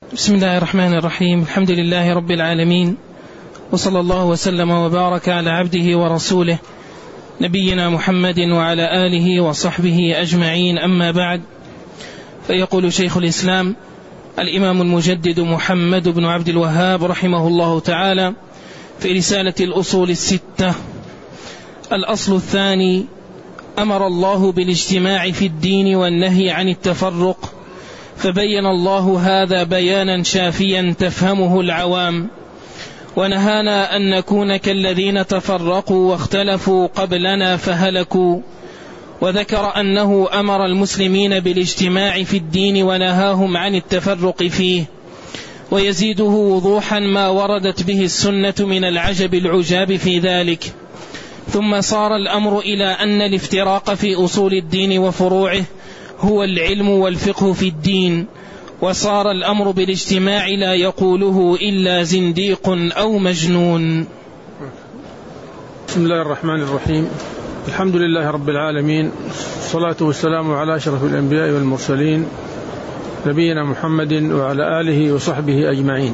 بسم الله الرحمن الرحيم. الحمد لله رب العالمين، وصلى الله وسلم وبارك على عبده ورسوله نبينا محمد وعلى آله وصحبه أجمعين، أما بعد. فيقول شيخ الإسلام الإمام المجدد محمد بن عبد الوهاب رحمه الله تعالى في رسالة الأصول الستة: الأصل الثاني: أمر الله بالاجتماع في الدين والنهي عن التفرق، فبين الله هذا بيانا شافيا تفهمه العوام، ونهانا أن نكون كالذين تفرقوا واختلفوا قبلنا فهلكوا، وذكر أنه أمر المسلمين بالاجتماع في الدين ونهاهم عن التفرق فيه، ويزيده وضوحا ما وردت به السنة من العجب العجاب في ذلك. ثم صار الأمر إلى أن الافتراق في أصول الدين وفروعه هو العلم والفقه في الدين، وصار الأمر بالاجتماع لا يقوله إلا زنديق أو مجنون. بسم الله الرحمن الرحيم. الحمد لله رب العالمين، الصلاة والسلام على أشرف الأنبياء والمرسلين نبينا محمد وعلى آله وصحبه أجمعين.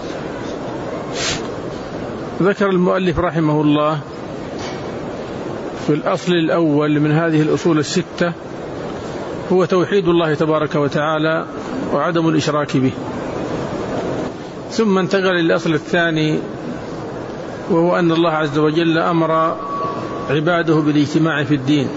ذكر المؤلف رحمه الله في الأصل الأول من هذه الأصول الستة هو توحيد الله تبارك وتعالى وعدم الإشراك به، ثم انتقل للأصل الثاني وهو أن الله عز وجل أمر عباده بالاجتماع في الدين،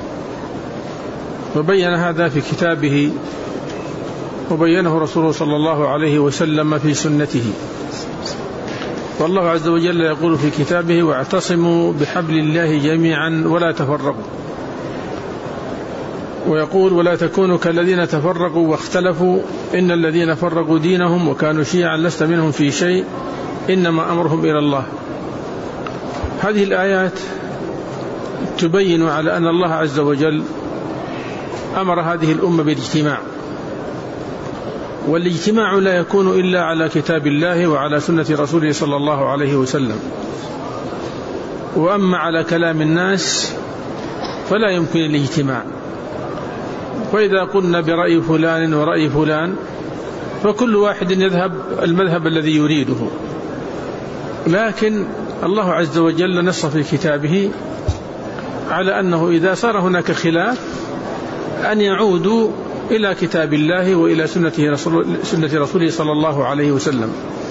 وبين هذا في كتابه وبينه رسوله صلى الله عليه وسلم في سنته. والله عز وجل يقول في كتابه: واعتصموا بحبل الله جميعا ولا تفرقوا، ويقول: ولا تكونوا كالذين تفرقوا واختلفوا إن الذين فرقوا دينهم وكانوا شيعا لست منهم في شيء إنما أمرهم إلى الله. هذه الآيات تبين على أن الله عز وجل أمر هذه الأمة بالاجتماع، والاجتماع لا يكون إلا على كتاب الله وعلى سنة رسوله صلى الله عليه وسلم، وأما على كلام الناس فلا يمكن الاجتماع. وإذا قلنا برأي فلان ورأي فلان فكل واحد يذهب المذهب الذي يريده، لكن الله عز وجل نص في كتابه على أنه إذا صار هناك خلاف أن يعودوا إلى كتاب الله وإلى سنة رسوله صلى الله عليه وسلم.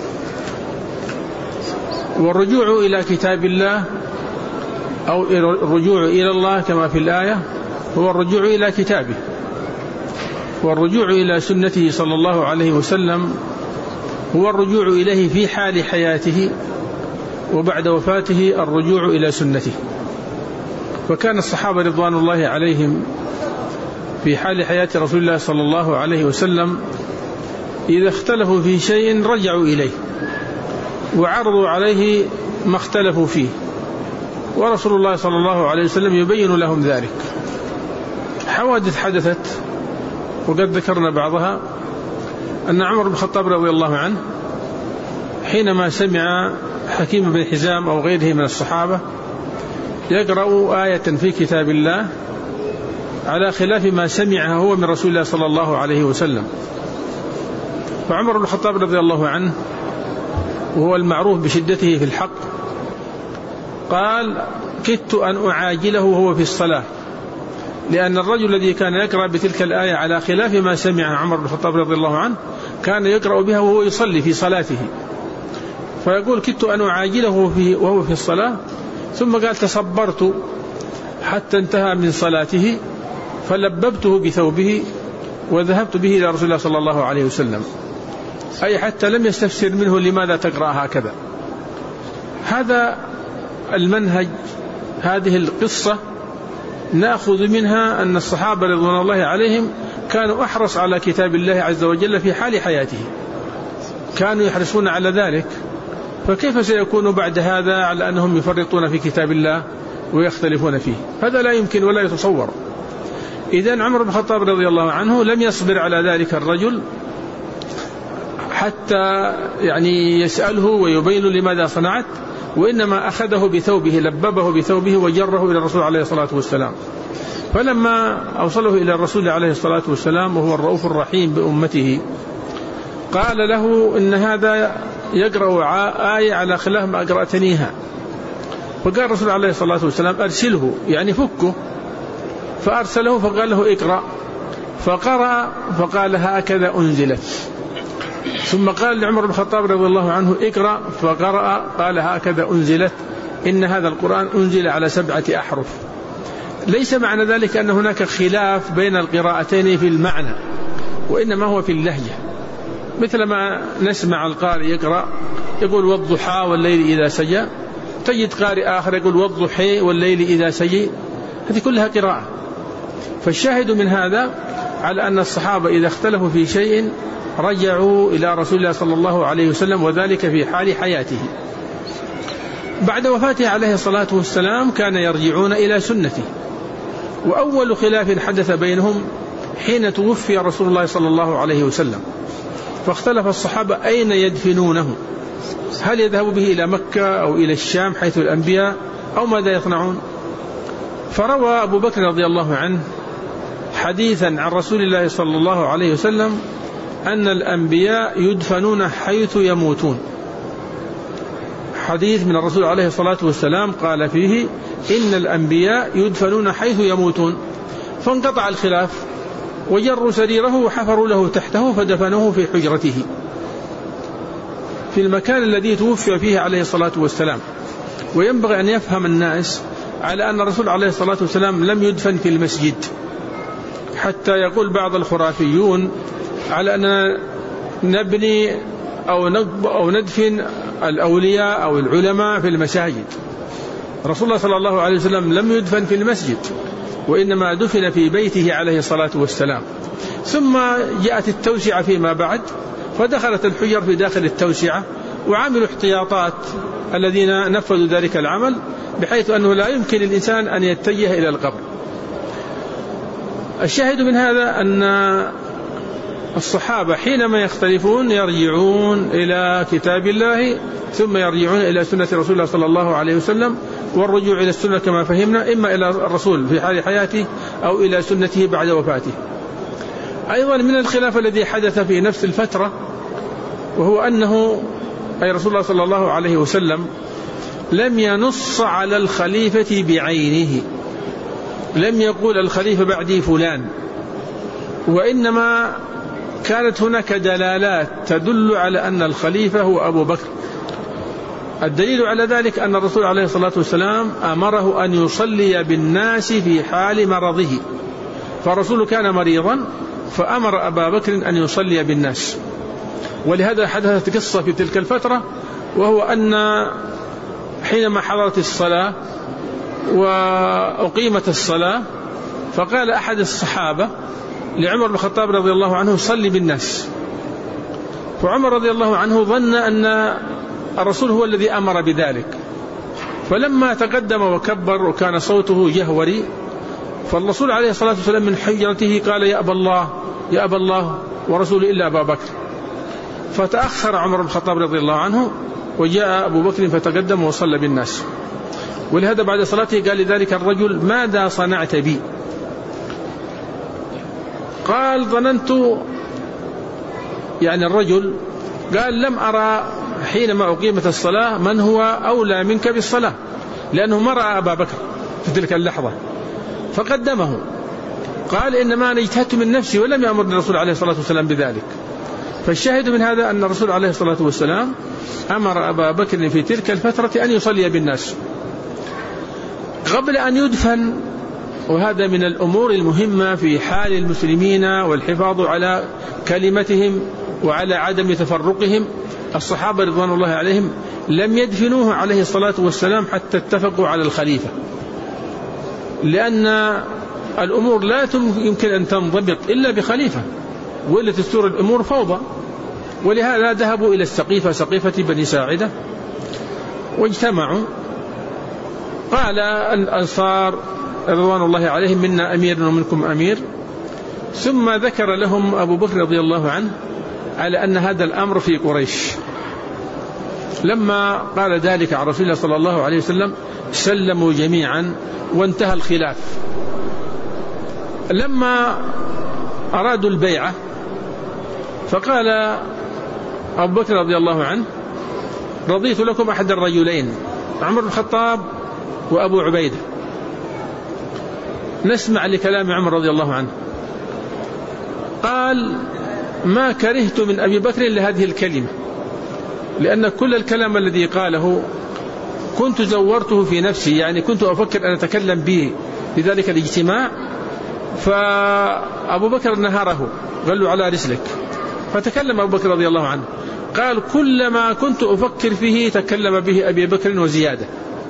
والرجوع إلى كتاب الله أو الرجوع إلى الله كما في الآية هو الرجوع إلى كتابه، والرجوع إلى سنته صلى الله عليه وسلم هو الرجوع إليه في حال حياته، وبعد وفاته الرجوع إلى سنته. وكان الصحابة رضوان الله عليهم في حال حياة رسول الله صلى الله عليه وسلم إذا اختلفوا في شيء رجعوا إليه وعرضوا عليه ما اختلفوا فيه، ورسول الله صلى الله عليه وسلم يبين لهم ذلك. حوادث حدثت وقد ذكرنا بعضها، أن عمر بن الخطاب رضي الله عنه حينما سمع حكيم بن حزام أو غيره من الصحابة يقرأ آية في كتاب الله على خلاف ما سمعها هو من رسول الله صلى الله عليه وسلم، فعمر بن الخطاب رضي الله عنه وهو المعروف بشدته في الحق قال: كدت أن أعاجله وهو في الصلاة، لأن الرجل الذي كان يقرأ بتلك الآية على خلاف ما سمعها عمر بن الخطاب رضي الله عنه كان يقرأ بها وهو يصلي في صلاته، فيقول: كدت أن أعاجله وهو في الصلاة، ثم قال: تصبرت حتى انتهى من صلاته فلببته بثوبه وذهبت به إلى رسول الله صلى الله عليه وسلم، أي حتى لم يستفسر منه لماذا تقرأ هكذا. هذا المنهج، هذه القصة نأخذ منها أن الصحابة رضوان الله عليهم كانوا أحرص على كتاب الله عز وجل في حال حياته، كانوا يحرصون على ذلك، فكيف سيكون بعد هذا على أنهم يفرطون في كتاب الله ويختلفون فيه؟ هذا لا يمكن ولا يتصور. إذن عمر بن الخطاب رضي الله عنه لم يصبر على ذلك الرجل حتى يسأله ويبين لماذا صنعت، وإنما أخذه بثوبه، لببه بثوبه وجره إلى الرسول عليه الصلاة والسلام. فلما أوصله إلى الرسول عليه الصلاة والسلام وهو الرؤوف الرحيم بأمته قال له إن هذا يقرأ آية على خلاف ما أقرأتنيها. فقال الرسول عليه الصلاة والسلام أرسله، يعني فكه. فأرسله فقال له اقرأ، فقرأ فقال هكذا أنزلت. ثم قال لعمر بن الخطاب رضي الله عنه اقرأ، فقرأ قال هكذا أنزلت، إن هذا القرآن أنزل على 7 أحرف. ليس معنى ذلك أن هناك خلاف بين القراءتين في المعنى، وإنما هو في اللهجة. مثل ما نسمع القارئ يقرأ يقول والضحى والليل إذا سجى، تجد قارئ آخر يقول والضحى والليل إذا سجى، هذه كلها قراءة. فالشاهد من هذا على أن الصحابة إذا اختلفوا في شيء رجعوا إلى رسول الله صلى الله عليه وسلم، وذلك في حال حياته. بعد وفاته عليه الصلاة والسلام كان يرجعون إلى سنته. وأول خلاف حدث بينهم حين توفي رسول الله صلى الله عليه وسلم، فاختلف الصحابة أين يدفنونه، هل يذهب به إلى مكة أو إلى الشام حيث الأنبياء، أو ماذا يصنعون. فروى أبو بكر رضي الله عنه حديثا عن رسول الله صلى الله عليه وسلم أن الأنبياء يدفنون حيث يموتون. حديث من الرسول عليه الصلاة والسلام قال فيه إن الأنبياء يدفنون حيث يموتون. فانقطع الخلاف، وجروا سريره وحفروا له تحته فدفنوه في حجرته في المكان الذي توفي فيه عليه الصلاة والسلام. وينبغي أن يفهم الناس على أن الرسول عليه الصلاة والسلام لم يدفن في المسجد، حتى يقول بعض الخرافيون على أن نبني أو ندفن الأولياء أو العلماء في المساجد. رسول الله صلى الله عليه وسلم لم يدفن في المسجد، وإنما دفن في بيته عليه الصلاة والسلام. ثم جاءت التوسعة فيما بعد، فدخلت الحجر في داخل التوسعة، وعملوا احتياطات الذين نفذوا ذلك العمل، بحيث أنه لا يمكن للإنسان أن يتجه إلى القبر. الشاهد من هذا أن الصحابة حينما يختلفون يرجعون إلى كتاب الله، ثم يرجعون إلى سنة رسول الله صلى الله عليه وسلم. والرجوع إلى السنة كما فهمنا إما إلى الرسول في حال حياته أو إلى سنته بعد وفاته. أيضا من الخلاف الذي حدث في نفس الفترة، وهو أنه أي رسول الله صلى الله عليه وسلم لم ينص على الخليفة بعينه، لم يقول الخليفة بعدي فلان، وإنما كانت هناك دلالات تدل على أن الخليفة هو أبو بكر. الدليل على ذلك أن الرسول عليه الصلاة والسلام أمره أن يصلي بالناس في حال مرضه، فالرسول كان مريضا فأمر أبا بكر أن يصلي بالناس. ولهذا حدثت قصة في تلك الفترة، وهو أن حينما حضرت الصلاة وأقيمت الصلاة، فقال أحد الصحابة لعمر بن الخطاب رضي الله عنه صلي بالناس. فعمر رضي الله عنه ظن أن الرسول هو الذي أمر بذلك، فلما تقدم وكبر وكان صوته جهوري، فالرسول عليه الصلاة والسلام من حجرته قال يا أبا الله ورسوله إلا أبا بكر. فتأخر عمر بن الخطاب رضي الله عنه، وجاء أبو بكر فتقدم وصلى بالناس. ولهذا بعد صلاته قال لذلك الرجل ماذا صنعت بي؟ قال ظننت، يعني الرجل قال لم أرى حينما أقيمت الصلاة من هو أولى منك بالصلاة، لأنه ما رأى أبا بكر في تلك اللحظة فقدمه. قال إنما أنا اجتهدت من نفسي ولم يأمرني الرسول عليه الصلاة والسلام بذلك. فالشاهد من هذا أن الرسول عليه الصلاة والسلام أمر أبا بكر في تلك الفترة أن يصلي بالناس قبل أن يدفن. وهذا من الأمور المهمة في حال المسلمين والحفاظ على كلمتهم وعلى عدم تفرقهم. الصحابة رضوان الله عليهم لم يدفنوه عليه الصلاة والسلام حتى اتفقوا على الخليفة، لأن الأمور لا يمكن أن تنضبط إلا بخليفة، وإلا تستور الأمور فوضى. ولهذا ذهبوا إلى سقيفة بني ساعدة واجتمعوا. قال الأنصار رضوان الله عليهم منا أمير ومنكم أمير. ثم ذكر لهم أبو بكر رضي الله عنه على أن هذا الأمر في قريش. لما قال ذلك عن رسول الله صلى الله عليه وسلم سلموا جميعا وانتهى الخلاف. لما أرادوا البيعة فقال أبو بكر رضي الله عنه: رضيت لكم أحد الرجلين، عمر بن الخطاب وأبو عبيدة. نسمع لكلام عمر رضي الله عنه. قال: ما كرهت من أبي بكر لهذه الكلمة، لأن كل الكلام الذي قاله كنت زورته في نفسي، يعني كنت أفكر أن أتكلم به لذلك الاجتماع، فأبو بكر نهره، قال له: على رسلك. فتكلم أبو بكر رضي الله عنه، قال: كل ما كنت أفكر فيه تكلم به أبي بكر وزيادة.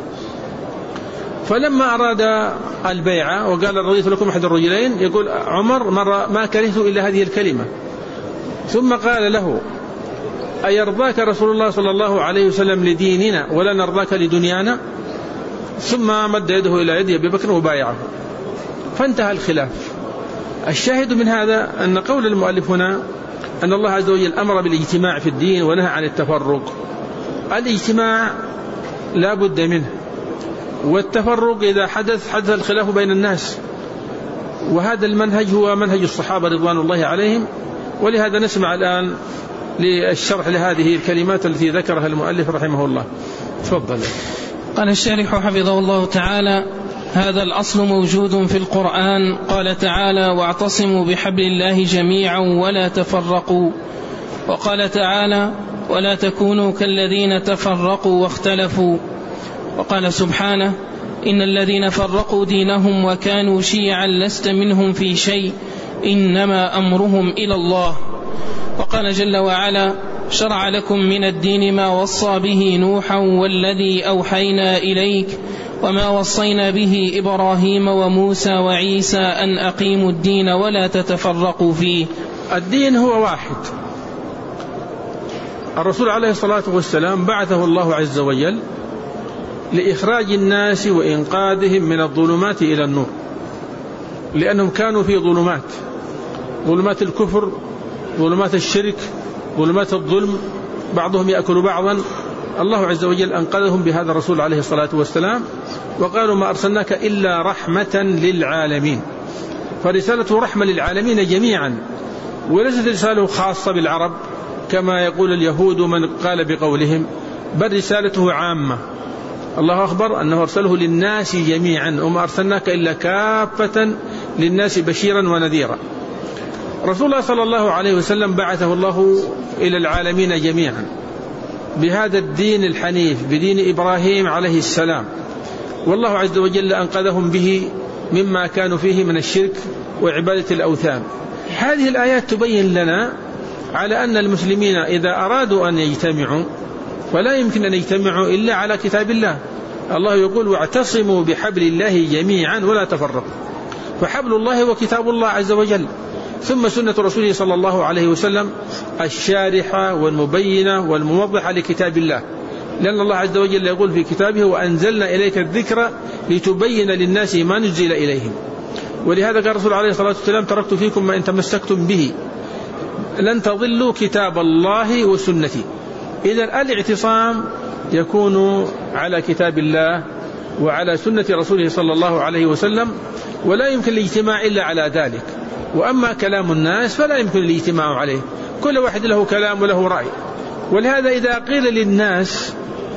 فلما أراد البيعة وقال: رضيت لكم أحد الرجلين، يقول عمر: ما كرهت إلا هذه الكلمة. ثم قال له: أيرضاك رسول الله صلى الله عليه وسلم لديننا ولا نرضاك لدنيانا؟ ثم مد يده إلى يد أبي بكر وبايعه، فانتهى الخلاف. الشاهد من هذا أن قول المؤلف هنا أن الله عز وجل أمر بالاجتماع في الدين ونهى عن التفرق. الاجتماع لا بد منه، والتفرق إذا حدث الخلاف بين الناس، وهذا المنهج هو منهج الصحابة رضوان الله عليهم. ولهذا نسمع الآن للشرح لهذه الكلمات التي ذكرها المؤلف رحمه الله. تفضل. قال الشارح حفظه الله تعالى: هذا الأصل موجود في القرآن. قال تعالى: واعتصموا بحبل الله جميعا ولا تفرقوا. وقال تعالى: ولا تكونوا كالذين تفرقوا واختلفوا. وقال سبحانه: إن الذين فرقوا دينهم وكانوا شيعا لست منهم في شيء إنما أمرهم إلى الله. وقال جل وعلا: شرع لكم من الدين ما وصى به نوحا والذي أوحينا إليك وما وصينا به إبراهيم وموسى وعيسى أن أقيموا الدين ولا تتفرقوا فيه. الدين هو واحد. الرسول عليه الصلاة والسلام بعثه الله عز وجل لإخراج الناس وإنقاذهم من الظلمات إلى النور، لأنهم كانوا في ظلمات الكفر، ظلمات الشرك، ظلمات الظلم، بعضهم يأكل بعضا. الله عز وجل أنقذهم بهذا الرسول عليه الصلاة والسلام، وقالوا: ما أرسلناك إلا رحمة للعالمين. فرسالته رحمة للعالمين جميعا، وليست رسالة خاصة بالعرب كما يقول اليهود من قال بقولهم، بل رسالته عامة. الله أخبر أنه أرسله للناس جميعا، وما أرسلناك إلا كافة للناس بشيرا ونذيرا. رسول الله صلى الله عليه وسلم بعثه الله إلى العالمين جميعا بهذا الدين الحنيف، بدين إبراهيم عليه السلام، والله عز وجل أنقذهم به مما كانوا فيه من الشرك وعبادة الأوثان. هذه الآيات تبين لنا على أن المسلمين إذا أرادوا أن يجتمعوا فلا يمكن أن يجتمعوا إلا على كتاب الله. الله يقول: واعتصموا بحبل الله جميعا ولا تفرقوا. فحبل الله هو كتاب الله عز وجل، ثم سنة رسوله صلى الله عليه وسلم الشارحة والمبينة والموضحة لكتاب الله، لأن الله عز وجل يقول في كتابه: وأنزلنا إليك الذكر لتبين للناس ما نزل إليهم. ولهذا قال الرسول عليه الصلاة والسلام: تركت فيكم ما إن تمسكتم به لن تضلوا كتاب الله وسنتي. إذن الاعتصام يكون على كتاب الله وعلى سنة رسوله صلى الله عليه وسلم، ولا يمكن الاجتماع إلا على ذلك. وأما كلام الناس فلا يمكن الاجتماع عليه، كل واحد له كلام وله رأي. ولهذا إذا قيل للناس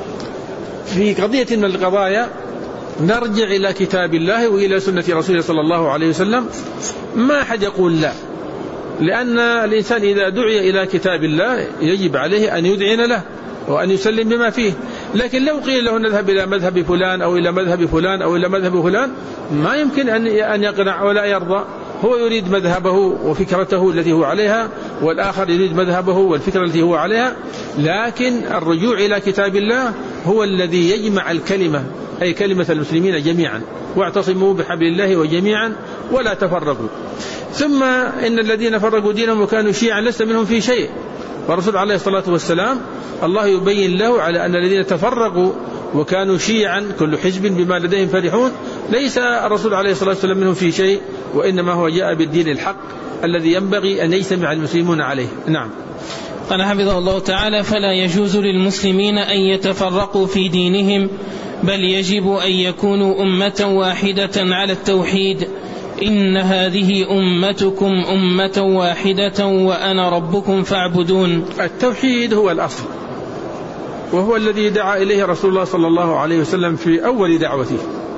في قضية من القضايا نرجع إلى كتاب الله وإلى سنة رسوله صلى الله عليه وسلم، ما أحد يقول لا، لأن الإنسان إذا دعي إلى كتاب الله يجب عليه أن يدعن له وأن يسلم بما فيه. لكن لو قيل له نذهب إلى مذهب فلان أو إلى مذهب فلان أو إلى مذهب فلان، ما يمكن أن يقنع ولا يرضى. هو يريد مذهبه وفكرته التي هو عليها، والآخر يريد مذهبه والفكرة التي هو عليها. لكن الرجوع إلى كتاب الله هو الذي يجمع الكلمة، أي كلمة المسلمين جميعا: واعتصموا بحبل الله وجميعا ولا تفرقوا. ثم إن الذين فرقوا دينهم وكانوا شيعا لست منهم في شيء. والرسول عليه الصلاة والسلام الله يبين له على أن الذين تفرقوا وكانوا شيعا كل حزب بما لديهم فرحون، ليس الرسول عليه الصلاة والسلام منهم في شيء، وإنما هو جاء بالدين الحق الذي ينبغي أن يجتمع المسلمون عليه. نعم. قال حفظه الله تعالى: فلا يجوز للمسلمين أن يتفرقوا في دينهم، بل يجب أن يكونوا أمة واحدة على التوحيد، إن هذه أمتكم أمة واحدة وأنا ربكم فاعبدون. التوحيد هو الأصل، وهو الذي دعا إليه رسول الله صلى الله عليه وسلم في أول دعوته،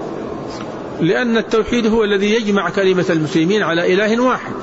لأن التوحيد هو الذي يجمع كلمة المسلمين على إله واحد.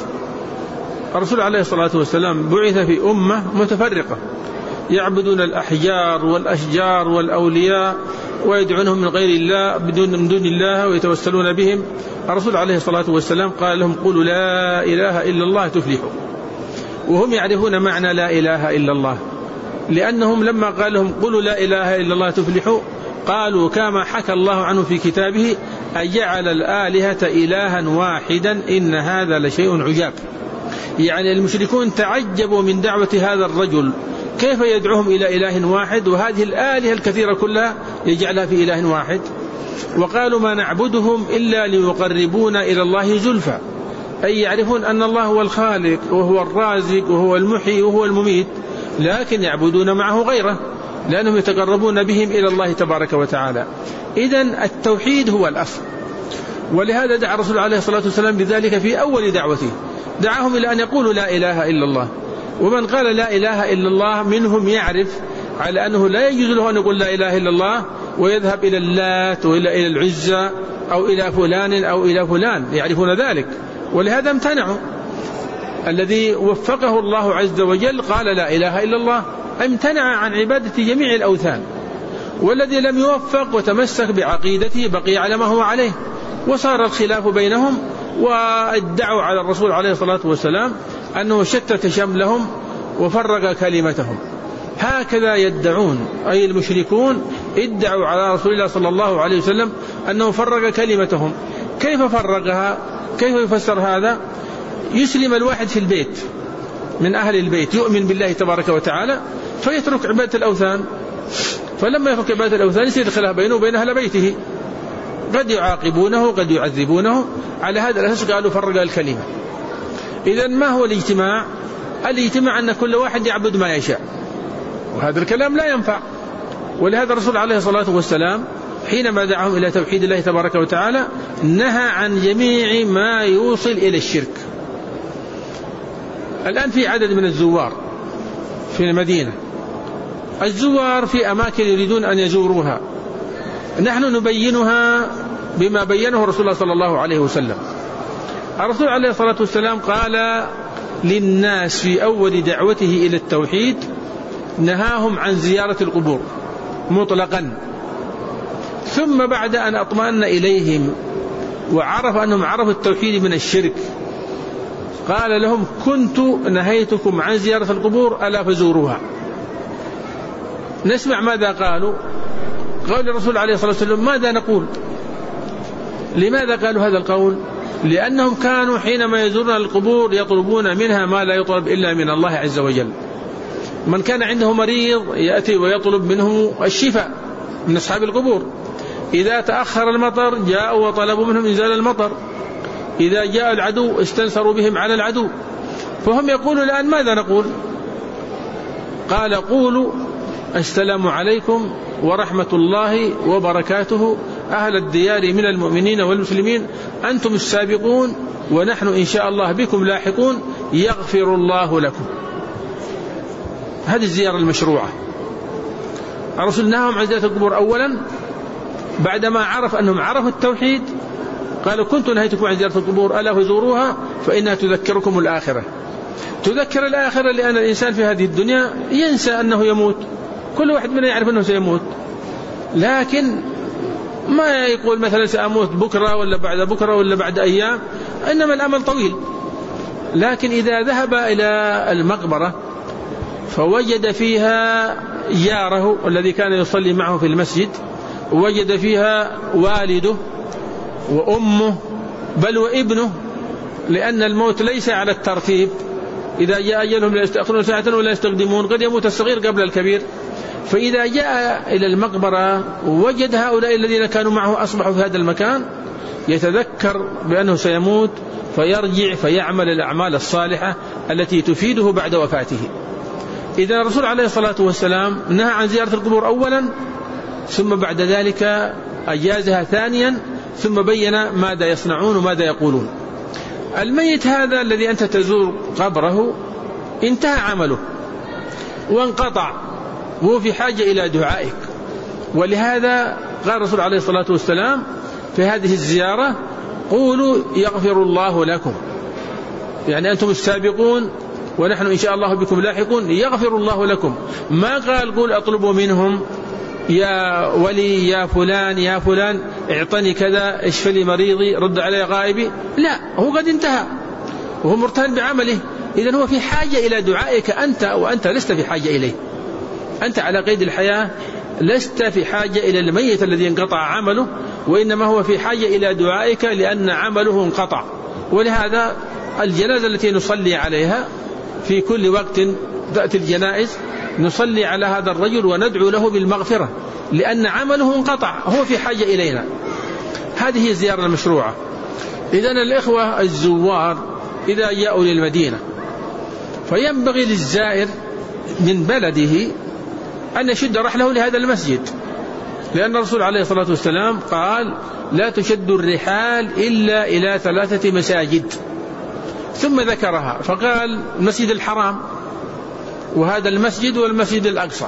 الرسول عليه الصلاة والسلام بعث في أمة متفرقة يعبدون الأحجار والأشجار والأولياء ويدعونهم من غير الله من دون الله ويتوسلون بهم. الرسول عليه الصلاة والسلام قال لهم قولوا لا إله إلا الله تفلحوا، وهم يعرفون معنى لا إله إلا الله، لأنهم لما قال لهم قولوا لا إله إلا الله تفلحوا قالوا كما حكى الله عنه في كتابه أجعل الآلهة إلها واحدا إن هذا لشيء عجاب. يعني المشركون تعجبوا من دعوة هذا الرجل، كيف يدعوهم إلى إله واحد وهذه الآلهة الكثيرة كلها يجعلها في إله واحد. وقالوا ما نعبدهم إلا ليقربونا إلى الله زلفى، أي يعرفون أن الله هو الخالق وهو الرازق وهو المحيي وهو المميت، لكن يعبدون معه غيره لأنهم يتقربون بهم إلى الله تبارك وتعالى. إذن التوحيد هو الأصل، ولهذا دعا الرسول عليه الصلاة والسلام بذلك في أول دعوته، دعاهم إلى أن يقولوا لا إله إلا الله. ومن قال لا إله إلا الله منهم يعرف على أنه لا يجوز له أن يقول لا إله إلا الله ويذهب إلى اللات وإلى العزى أو إلى فلان أو إلى فلان، يعرفون ذلك ولهذا امتنعوا. الذي وفقه الله عز وجل قال لا إله إلا الله، امتنع عن عبادة جميع الأوثان. والذي لم يوفق وتمسك بعقيدته بقي على ما هو عليه، وصار الخلاف بينهم وادعوا على الرسول عليه الصلاة والسلام أنه شتت شملهم وفرق كلمتهم. هكذا يدعون، أي المشركون ادعوا على رسول الله صلى الله عليه وسلم أنه فرق كلمتهم. كيف فرقها؟ كيف يفسر هذا؟ يسلم الواحد في البيت من أهل البيت يؤمن بالله تبارك وتعالى فيترك عبادة الأوثان، فلما يترك عبادة الأوثان يصير خلاف بينه وبين أهل بيته، قد يعاقبونه قد يعذبونه. على هذا الأساس قالوا فرق الكلمة. إذن ما هو الاجتماع؟ الاجتماع أن كل واحد يعبد ما يشاء، وهذا الكلام لا ينفع. ولهذا الرسول عليه الصلاة والسلام حينما دعاهم إلى توحيد الله تبارك وتعالى نهى عن جميع ما يوصل إلى الشرك. الآن في عدد من الزوار في المدينة، الزوار في أماكن يريدون أن يزوروها، نحن نبينها بما بينه رسول الله صلى الله عليه وسلم. الرسول عليه الصلاة والسلام قال للناس في أول دعوته إلى التوحيد نهاهم عن زيارة القبور مطلقا، ثم بعد أن أطمأن إليهم وعرف أنهم عرفوا التوحيد من الشرك قال لهم كنت نهيتكم عن زيارة القبور ألا فزوروها. نسمع ماذا قالوا. قال الرسول عليه الصلاة والسلام ماذا نقول؟ لماذا قالوا هذا القول؟ لأنهم كانوا حينما يزورون القبور يطلبون منها ما لا يطلب إلا من الله عز وجل. من كان عنده مريض يأتي ويطلب منه الشفاء من أصحاب القبور، إذا تأخر المطر جاءوا وطلبوا منهم إنزال المطر، إذا جاء العدو استنصروا بهم على العدو. فهم يقولوا الآن ماذا نقول؟ قال قولوا السلام عليكم ورحمة الله وبركاته أهل الديار من المؤمنين والمسلمين أنتم السابقون ونحن إن شاء الله بكم لاحقون يغفر الله لكم. هذه الزيارة المشروعة. الرسول نهاهم عن زيارة القبور أولا بعدما عرف أنهم عرفوا التوحيد، قالوا كنت نهيتكم عن زيارة القبور ألا فزوروها فإنها تذكركم الآخرة. تذكر الآخرة لأن الإنسان في هذه الدنيا ينسى أنه يموت، كل واحد منا يعرف أنه سيموت، لكن ما يقول مثلا سأموت بكرة ولا بعد بكرة ولا بعد أيام، إنما الأمل طويل. لكن إذا ذهب إلى المقبرة فوجد فيها جاره الذي كان يصلي معه في المسجد، ووجد فيها والده وأمه بل وابنه، لأن الموت ليس على الترتيب، إذا جاء أجلهم لا يستأخرون ساعة ولا يستقدمون، قد يموت الصغير قبل الكبير. فإذا جاء إلى المقبرة ووجد هؤلاء الذين كانوا معه أصبحوا في هذا المكان يتذكر بأنه سيموت فيرجع فيعمل الأعمال الصالحة التي تفيده بعد وفاته. إذا الرسول عليه الصلاة والسلام نهى عن زيارة القبور أولا، ثم بعد ذلك أجازها ثانيا، ثم بين ماذا يصنعون وماذا يقولون. الميت هذا الذي أنت تزور قبره انتهى عمله وانقطع، وهو في حاجة إلى دعائك. ولهذا قال الرسول عليه الصلاة والسلام في هذه الزيارة: قولوا يغفر الله لكم، يعني أنتم السابقون ونحن إن شاء الله بكم لاحقون، يغفر الله لكم. ما قال قول أطلبوا منهم يا ولي يا فلان يا فلان اعطني كذا، اشف لي مريضي، رد علي غائبي. لا، هو قد انتهى وهو مرتهن بعمله. إذن هو في حاجة إلى دعائك أنت، وأنت لست في حاجة إليه. أنت على قيد الحياة، لست في حاجة إلى الميت الذي انقطع عمله، وإنما هو في حاجة إلى دعائك لأن عمله انقطع. ولهذا الجنازة التي نصلي عليها في كل وقت تأتي الجنائز نصلي على هذا الرجل وندعو له بالمغفرة، لأن عمله انقطع، هو في حاجة إلينا. هذه الزيارة المشروعة. إذن الإخوة الزوار إذا جاءوا للمدينة فينبغي للزائر من بلده أن يشد رحله لهذا المسجد، لأن الرسول عليه الصلاة والسلام قال: لا تشد الرحال إلا إلى 3 مساجد، ثم ذكرها فقال: المسجد الحرام، وهذا المسجد، والمسجد الأقصى.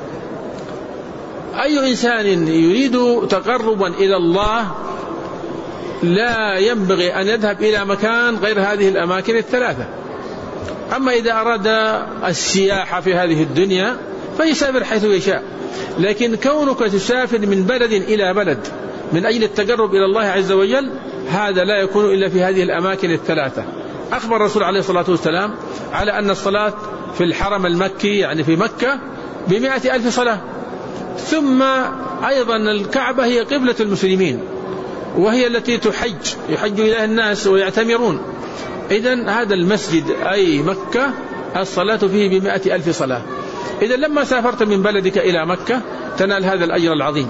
أي إنسان يريد تقربا إلى الله لا ينبغي أن يذهب إلى مكان غير هذه الأماكن ال3. أما إذا أراد السياحة في هذه الدنيا فيسافر حيث يشاء، لكن كونك تسافر من بلد إلى بلد من أجل التقرب إلى الله عز وجل، هذا لا يكون إلا في هذه الأماكن ال3. أخبر الرسول عليه الصلاة والسلام على أن الصلاة في الحرم المكي يعني في مكة ب100,000 صلاة. ثم أيضا الكعبة هي قبلة المسلمين، وهي التي يحج إليها الناس ويعتمرون. إذن هذا المسجد أي مكة الصلاة فيه ب100,000 صلاة. إذن لما سافرت من بلدك إلى مكة تنال هذا الأجر العظيم.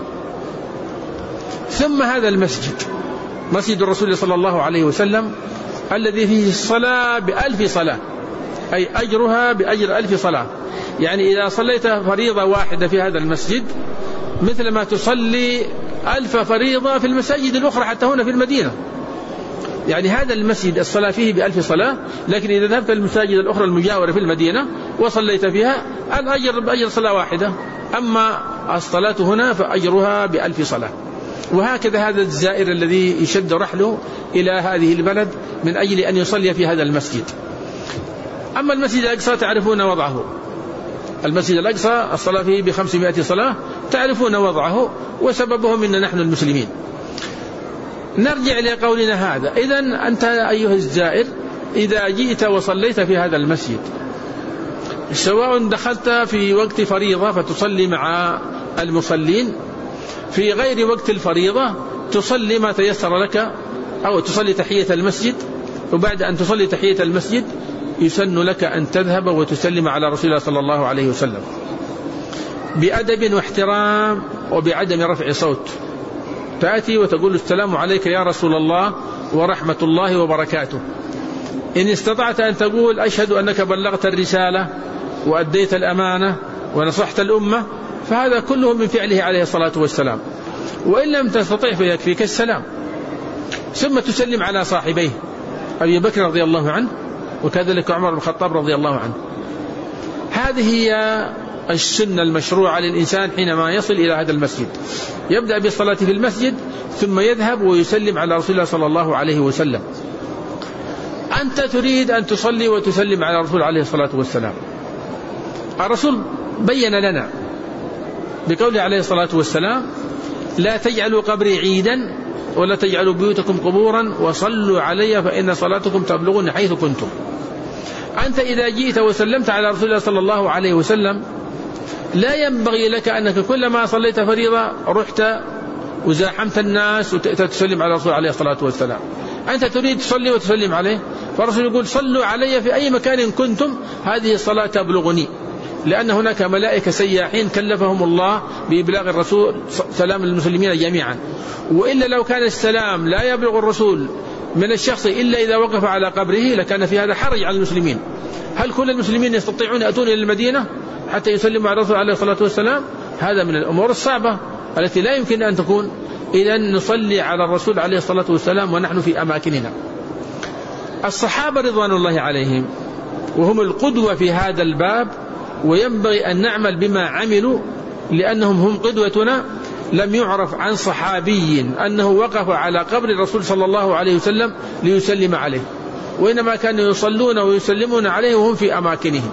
ثم هذا المسجد مسجد الرسول صلى الله عليه وسلم الذي فيه الصلاة ب1000 صلاة، أي أجرها بأجر 1000 صلاة. يعني إذا صليت فريضة واحدة في هذا المسجد مثل ما تصلي 1000 فريضة في المساجد الأخرى حتى هنا في المدينة. يعني هذا المسجد الصلاة فيه ب1000 صلاة، لكن إذا ذهبت المساجد الأخرى المجاورة في المدينة وصليت فيها الأجر بأجر صلاة واحدة، أما الصلاة هنا فأجرها ب1000 صلاة. وهكذا هذا الزائر الذي يشد رحله إلى هذه البلد من أجل أن يصلي في هذا المسجد. أما المسجد الأقصى تعرفون وضعه، المسجد الأقصى الصلاة فيه ب500 صلاة، تعرفون وضعه وسببه منا نحن المسلمين. نرجع لقولنا هذا. إذن أنت أيها الزائر إذا جئت وصليت في هذا المسجد، سواء دخلت في وقت فريضة فتصلي مع المصلين، في غير وقت الفريضة تصلي ما تيسر لك، أو تصلي تحية المسجد، وبعد أن تصلي تحية المسجد يسن لك أن تذهب وتسلم على رسول الله صلى الله عليه وسلم بأدب واحترام وبعدم رفع صوت. تأتي وتقول: السلام عليك يا رسول الله ورحمة الله وبركاته. إن استطعت أن تقول: أشهد أنك بلغت الرسالة وأديت الأمانة ونصحت الأمة، فهذا كله من فعله عليه الصلاة والسلام. وإن لم تستطع فيكفيك السلام. ثم تسلم على صاحبيه أبي بكر رضي الله عنه، وكذلك عمر بن الخطاب رضي الله عنه. هذه هي السنة المشروعة للإنسان حينما يصل إلى هذا المسجد، يبدأ بالصلاة في المسجد ثم يذهب ويسلم على رسول الله صلى الله عليه وسلم. أنت تريد أن تصلي وتسلم على رسول عليه الصلاة والسلام. الرسول بين لنا بقوله عليه الصلاة والسلام: لا تجعلوا قبري عيدا ولا تجعلوا بيوتكم قبورا وصلوا علي فإن صلاتكم تبلغني حيث كنتم. أنت إذا جئت وسلمت على رسول الله صلى الله عليه وسلم لا ينبغي لك أنك كلما صليت فريضة رحت وزاحمت الناس وتسلم على رسول عليه الصلاة والسلام. أنت تريد تصلي وتسلم عليه، فالرسول يقول: صلوا علي في أي مكان كنتم، هذه الصلاة تبلغني، لأن هناك ملائكة سياحين كلفهم الله بإبلاغ الرسول سلام المسلمين جميعا. وإلا لو كان السلام لا يبلغ الرسول من الشخص إلا إذا وقف على قبره لكان في هذا حرج على المسلمين. هل كل المسلمين يستطيعون أن يأتون إلى المدينة حتى يسلموا على الرسول عليه الصلاة والسلام؟ هذا من الأمور الصعبة التي لا يمكن أن تكون. إذن نصلي على الرسول عليه الصلاة والسلام ونحن في أماكننا. الصحابة رضوان الله عليهم وهم القدوة في هذا الباب، وينبغي أن نعمل بما عملوا لأنهم هم قدوتنا. لم يعرف عن صحابي أنه وقف على قبر الرسول صلى الله عليه وسلم ليسلم عليه، وإنما كانوا يصلون ويسلمون عليه وهم في أماكنهم،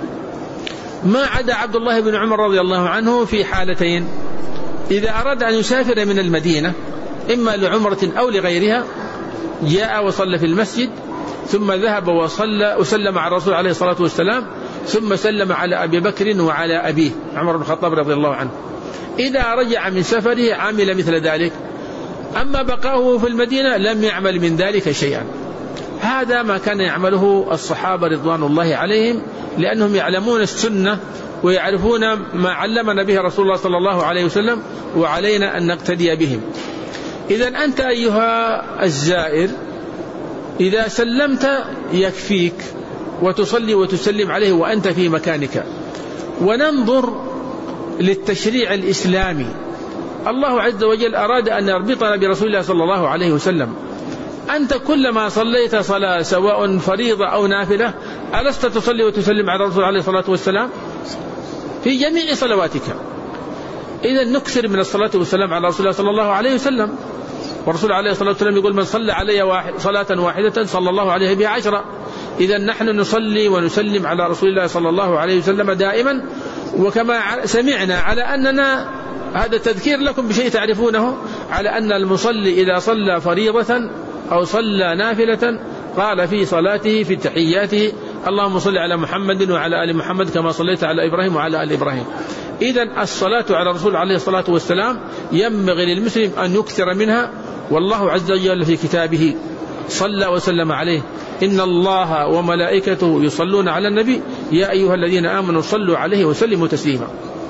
ما عدا عبد الله بن عمر رضي الله عنه في حالتين: إذا أراد أن يسافر من المدينة إما لعمرة أو لغيرها جاء وصلى في المسجد، ثم ذهب وصلى وسلم على الرسول عليه الصلاة والسلام، ثم سلم على أبي بكر وعلى أبيه عمر بن الخطاب رضي الله عنه. إذا رجع من سفره عمل مثل ذلك، أما بقاؤه في المدينة لم يعمل من ذلك شيئا. هذا ما كان يعمله الصحابة رضوان الله عليهم، لأنهم يعلمون السنة ويعرفون ما علمنا به رسول الله صلى الله عليه وسلم، وعلينا أن نقتدي بهم. إذن أنت أيها الزائر إذا سلمت يكفيك وتصلي وتسلم عليه وأنت في مكانك. وننظر للتشريع الإسلامي، الله عز وجل أراد أن يربطنا برسول الله صلى الله عليه وسلم. أنت كلما صليت صلاة سواء فريضة أو نافلة ألست تصلي وتسلم على الرسول عليه الصلاة والسلام في جميع صلواتك؟ إذا نكثر من الصلاة والسلام على رسول الله صلى الله عليه وسلم. والرسول عليه الصلاة والسلام يقول: من صلى علي صلاة واحدة صلى الله عليه بها 10. إذا نحن نصلي ونسلم على رسول الله صلى الله عليه وسلم دائما. وكما سمعنا على أننا، هذا تذكير لكم بشيء تعرفونه، على أن المصلي إذا صلى فريضة أو صلى نافلة قال في صلاته في تحياته: اللهم صل على محمد وعلى آل محمد كما صليت على إبراهيم وعلى آل إبراهيم. إذن الصلاة على الرسول عليه الصلاة والسلام ينبغي للمسلم أن يكثر منها، والله عز وجل في كتابه صلى وسلم عليه: إن الله وملائكته يصلون على النبي يا أيها الذين آمنوا صلوا عليه وسلموا تسليما.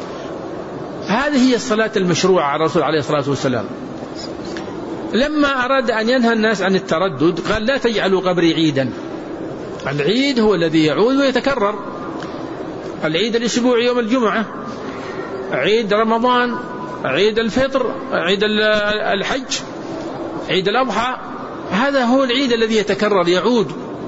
هذه هي الصلاة المشروعة على الرسول عليه الصلاة والسلام. لما أراد أن ينهى الناس عن التردد قال: لا تجعلوا قبري عيدا. العيد هو الذي يعود ويتكرر، العيد الأسبوعي يوم الجمعة، عيد رمضان، عيد الفطر، عيد الحج، عيد الأضحى، هذا هو العيد الذي يتكرر يعود.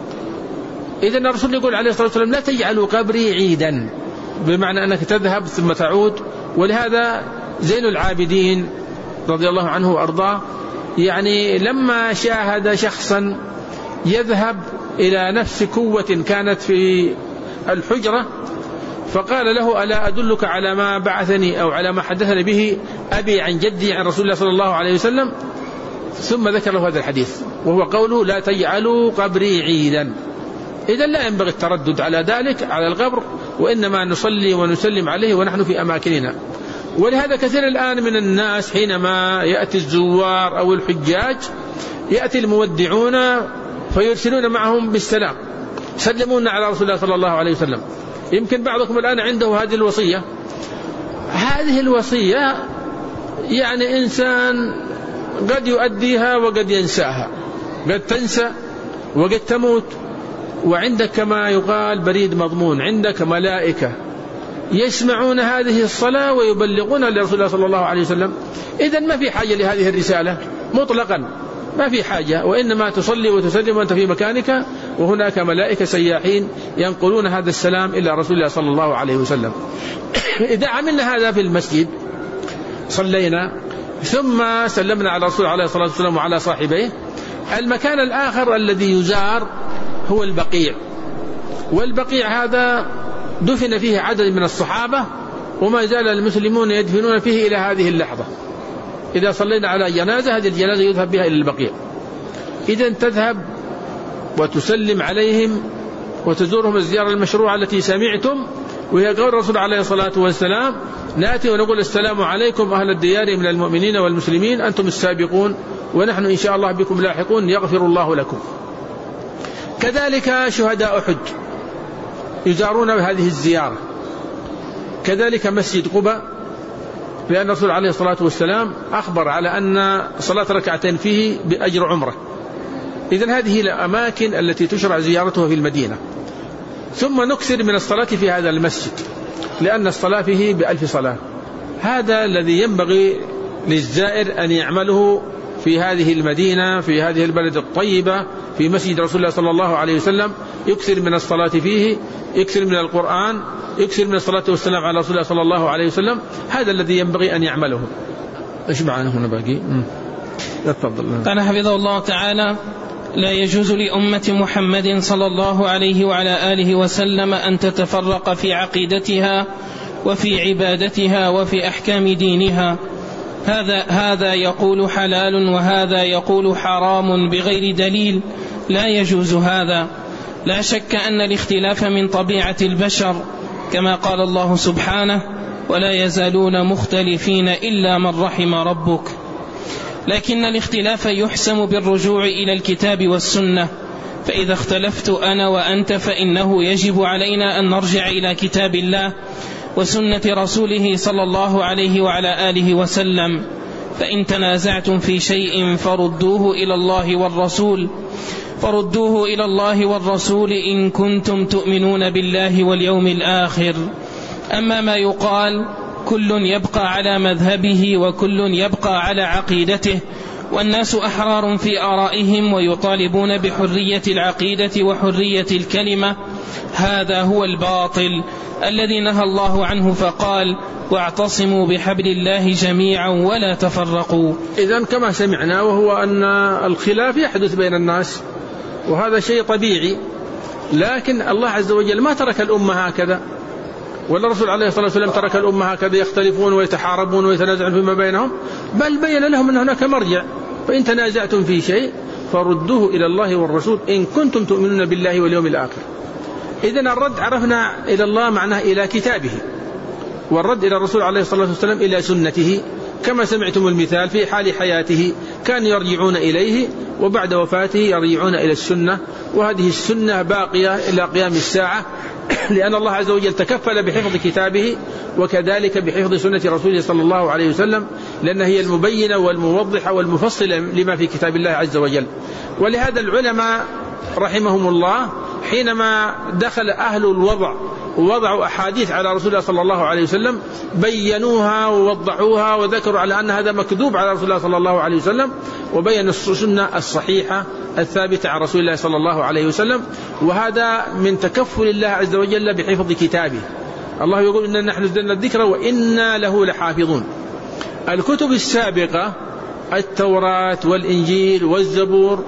إذن الرسول يقول عليه الصلاة والسلام: لا تجعلوا قبري عيدا، بمعنى أنك تذهب ثم تعود. ولهذا زين العابدين رضي الله عنه وأرضاه يعني لما شاهد شخصا يذهب إلى نفس كوة كانت في الحجرة فقال له: ألا أدلك على ما بعثني أو على ما حدثني به أبي عن جدي عن رسول الله صلى الله عليه وسلم؟ ثم ذكر له هذا الحديث، وهو قوله: لا تجعلوا قبري عيدا. إذن لا ينبغي التردد على ذلك على القبر، وإنما نصلي ونسلم عليه ونحن في أماكننا. ولهذا كثير الآن من الناس حينما يأتي الزوار أو الحجاج يأتي المودعون فيرسلون معهم بالسلام: سلمونا على رسول الله صلى الله عليه وسلم. يمكن بعضكم الآن عنده هذه الوصية. هذه الوصية يعني إنسان قد يؤديها وقد ينساها، قد تنسى وقد تموت. وعندك كما يقال بريد مضمون، عندك ملائكة يسمعون هذه الصلاة ويبلغون لرسول الله صلى الله عليه وسلم. إذن ما في حاجة لهذه الرسالة مطلقا، ما في حاجة، وإنما تصلي وتسلم وأنت في مكانك، وهناك ملائكة سياحين ينقلون هذا السلام إلى رسول الله صلى الله عليه وسلم. إذا عملنا هذا في المسجد صلينا ثم سلمنا على رسول عليه الصلاة والسلام وعلى صاحبيه. المكان الآخر الذي يزار هو البقيع، والبقيع هذا دفن فيه عدد من الصحابة وما زال المسلمون يدفنون فيه إلى هذه اللحظة. إذا صلينا على جنازة هذه الجنازة يذهب بها إلى البقيع. إذن تذهب وتسلم عليهم وتزورهم الزيارة المشروعة التي سمعتم، وهي قول الرسول عليه الصلاة والسلام: نأتي ونقول السلام عليكم أهل الديار من المؤمنين والمسلمين، أنتم السابقون ونحن إن شاء الله بكم لاحقون، يغفر الله لكم. كذلك شهداء أحد يزارون بهذه الزيارة، كذلك مسجد قباء، لأن الرسول عليه الصلاة والسلام أخبر على أن صلاة ركعتين فيه بأجر عمره. إذن هذه الأماكن التي تشرع زيارتها في المدينة. ثم نكثر من الصلاة في هذا المسجد، لأن الصلاة فيه ب1000 صلاة. هذا الذي ينبغي للزائر أن يعمله في هذه المدينة، في هذه البلد الطيبة، في مسجد رسول الله صلى الله عليه وسلم، يكثر من الصلاة فيه، يكثر من القرآن، يكثر من الصلاة والسلام على رسول الله صلى الله عليه وسلم. هذا الذي ينبغي أن يعمله. إيش معنا هنا باقي؟ تفضل. قال حفظه الله تعالى: لا يجوز لأمة محمد صلى الله عليه وعلى آله وسلم أن تتفرق في عقيدتها وفي عبادتها وفي أحكام دينها. هذا يقول حلال وهذا يقول حرام بغير دليل، لا يجوز هذا. لا شك أن الاختلاف من طبيعة البشر، كما قال الله سبحانه: ولا يزالون مختلفين إلا من رحم ربك. لكن الاختلاف يحسم بالرجوع إلى الكتاب والسنة، فإذا اختلفت أنا وأنت فإنه يجب علينا أن نرجع إلى كتاب الله وسنة رسوله صلى الله عليه وعلى آله وسلم. فإن تنازعتم في شيء فردوه إلى الله والرسول إن كنتم تؤمنون بالله واليوم الآخر. أما ما يقال كل يبقى على مذهبه وكل يبقى على عقيدته، والناس أحرار في آرائهم ويطالبون بحرية العقيدة وحرية الكلمة، هذا هو الباطل الذي نهى الله عنه فقال: واعتصموا بحبل الله جميعا ولا تفرقوا. إذن كما سمعنا، وهو أن الخلاف يحدث بين الناس، وهذا شيء طبيعي، لكن الله عز وجل ما ترك الأمة هكذا، ولا الرسول عليه الصلاة والسلام ترك الأمة هكذا يختلفون ويتحاربون ويتنازعون فيما بينهم، بل بين لهم أن هناك مرجع. فإن تنازعتم في شيء فردوه إلى الله والرسول إن كنتم تؤمنون بالله واليوم الآخر. إذن الرد عرفنا إلى الله معناه إلى كتابه، والرد إلى الرسول عليه الصلاة والسلام إلى سنته، كما سمعتم المثال في حال حياته كانوا يرجعون إليه، وبعد وفاته يرجعون إلى السنة، وهذه السنة باقية إلى قيام الساعة، لأن الله عز وجل تكفل بحفظ كتابه وكذلك بحفظ سنة رسوله صلى الله عليه وسلم، لأنها هي المبينة والموضحة والمفصلة لما في كتاب الله عز وجل. ولهذا العلماء رحمهم الله حينما دخل أهل الوضع ووضعوا أحاديث على رسول الله صلى الله عليه وسلم بينوها ووضحوها وذكروا على أن هذا مكذوب على رسول الله صلى الله عليه وسلم، وبين السنة الصحيحة الثابتة عن رسول الله صلى الله عليه وسلم. وهذا من تكفل الله عز وجل بحفظ كتابه. الله يقول: إنا نحن نزلنا الذكر وإنا له لحافظون. الكتب السابقة التوراة والإنجيل والزبور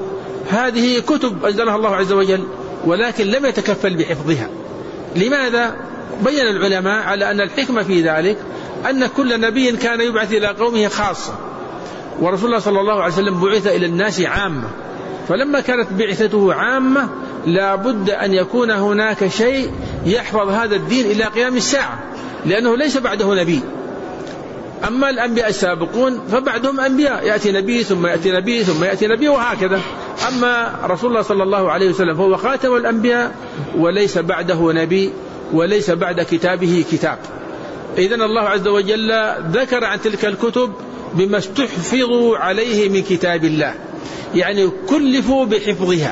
هذه كتب أنزلها الله عز وجل، ولكن لم يتكفل بحفظها. لماذا؟ بين العلماء على أن الحكمة في ذلك أن كل نبي كان يبعث إلى قومه خاصة، ورسول الله صلى الله عليه وسلم بعث إلى الناس عامة، فلما كانت بعثته عامة لا بد أن يكون هناك شيء يحفظ هذا الدين إلى قيام الساعة، لأنه ليس بعده نبي. أما الأنبياء السابقون فبعدهم أنبياء، يأتي نبي ثم يأتي نبي ثم يأتي نبي وهكذا. أما رسول الله صلى الله عليه وسلم فهو خاتم الأنبياء وليس بعده نبي وليس بعد كتابه كتاب. إذن الله عز وجل ذكر عن تلك الكتب بما استحفظوا عليه من كتاب الله، يعني كلفوا بحفظها.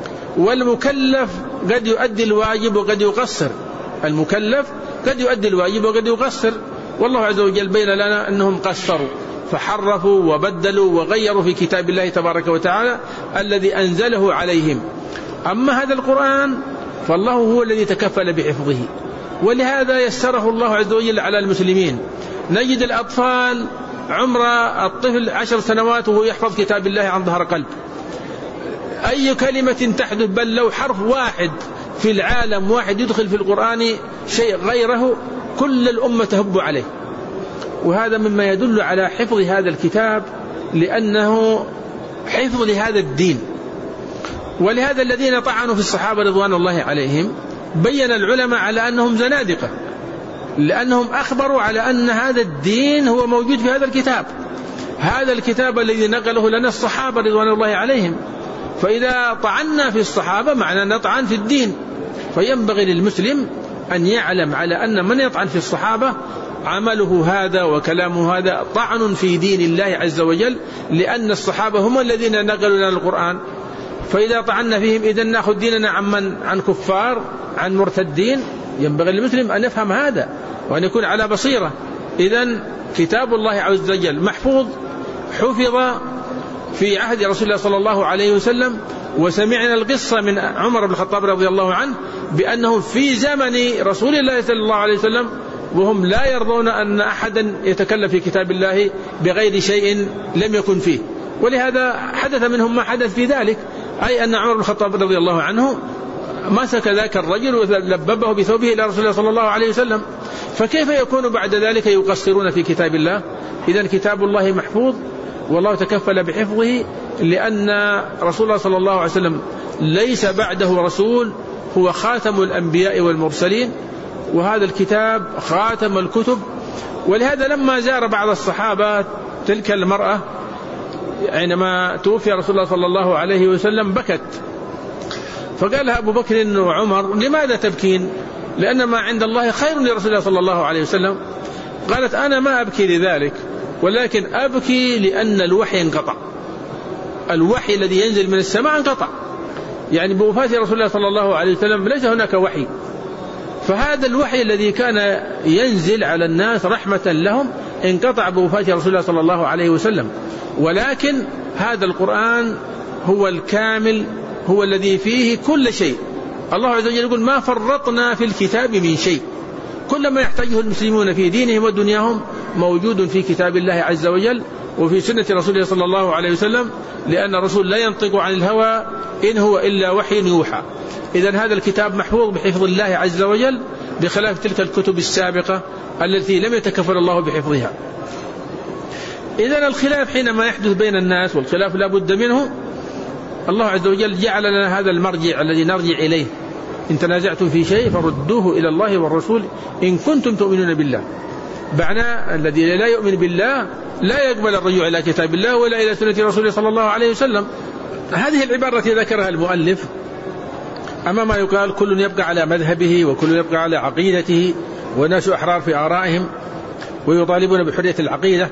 والمكلف قد يؤدي الواجب وقد يقصر، المكلف قد يؤدي الواجب وقد يقصر، والله عز وجل بين لنا أنهم قصروا فحرفوا وبدلوا وغيروا في كتاب الله تبارك وتعالى الذي أنزله عليهم. أما هذا القرآن فالله هو الذي تكفل بحفظه، ولهذا يسره الله عز وجل على المسلمين. نجد الأطفال عمر الطفل 10 سنوات وهو يحفظ كتاب الله عن ظهر قلب. أي كلمة تحدث، بل لو حرف واحد في العالم واحد يدخل في القرآن شيء غيره كل الأمة تهب عليه. وهذا مما يدل على حفظ هذا الكتاب، لأنه حفظ لهذا الدين. ولهذا الذين طعنوا في الصحابة رضوان الله عليهم بين العلماء على أنهم زنادقة، لأنهم أخبروا على أن هذا الدين هو موجود في هذا الكتاب، هذا الكتاب الذي نقله لنا الصحابة رضوان الله عليهم. فإذا طعنا في الصحابة معنى نطعن في الدين، فينبغي للمسلم أن يعلم على أن من يطعن في الصحابة عمله هذا وكلامه هذا طعن في دين الله عز وجل، لأن الصحابة هم الذين نقلوا لنا القرآن. فإذا طعنا فيهم إذن نأخذ ديننا عن كفار عن مرتدين. ينبغي للمسلم أن يفهم هذا وأن يكون على بصيرة. إذن كتاب الله عز وجل محفوظ، حفظ في عهد رسول الله صلى الله عليه وسلم، وسمعنا القصة من عمر بن الخطاب رضي الله عنه بأنهم في زمن رسول الله صلى الله عليه وسلم وهم لا يرضون أن أحدا يتكلم في كتاب الله بغير شيء لم يكن فيه، ولهذا حدث منهم ما حدث في ذلك، أي أن عمر بن الخطاب رضي الله عنه مسك ذاك الرجل ولببه بثوبه إلى رسول الله صلى الله عليه وسلم. فكيف يكون بعد ذلك يقصرون في كتاب الله؟ إذن كتاب الله محفوظ والله تكفل بحفظه، لأن رسول الله صلى الله عليه وسلم ليس بعده رسول، هو خاتم الأنبياء والمرسلين، وهذا الكتاب خاتم الكتب. ولهذا لما زار بعض الصحابة تلك المرأة عندما توفي رسول الله صلى الله عليه وسلم بكت، فقال لها أبو بكر وعمر: لماذا تبكين؟ لأن ما عند الله خير لرسول الله صلى الله عليه وسلم. قالت: أنا ما أبكي لذلك، ولكن أبكي لأن الوحي انقطع، الوحي الذي ينزل من السماء انقطع، يعني بوفاة رسول الله صلى الله عليه وسلم ليس هناك وحي، فهذا الوحي الذي كان ينزل على الناس رحمة لهم انقطع بوفاة رسول الله صلى الله عليه وسلم. ولكن هذا القرآن هو الكامل، هو الذي فيه كل شيء. الله عز وجل يقول: ما فرطنا في الكتاب من شيء، كل ما يحتاجه المسلمون في دينهم ودنياهم موجود في كتاب الله عز وجل وفي سنة رسوله صلى الله عليه وسلم، لأن الرسول لا ينطق عن الهوى إن هو إلا وحي يوحى. إذن هذا الكتاب محفوظ بحفظ الله عز وجل، بخلاف تلك الكتب السابقة التي لم يتكفل الله بحفظها. إذن الخلاف حينما يحدث بين الناس، والخلاف لا بد منه، الله عز وجل جعل لنا هذا المرجع الذي نرجع إليه: إن تنازعتم في شيء فردوه إلى الله والرسول إن كنتم تؤمنون بالله. معنى الذي لا يؤمن بالله لا يقبل الرجوع إلى كتاب الله ولا إلى سنة رسوله صلى الله عليه وسلم. هذه العبارة التي ذكرها المؤلف أمام ما يقال: كل يبقى على مذهبه وكل يبقى على عقيدته، والناس أحرار في آرائهم ويطالبون بحرية العقيدة.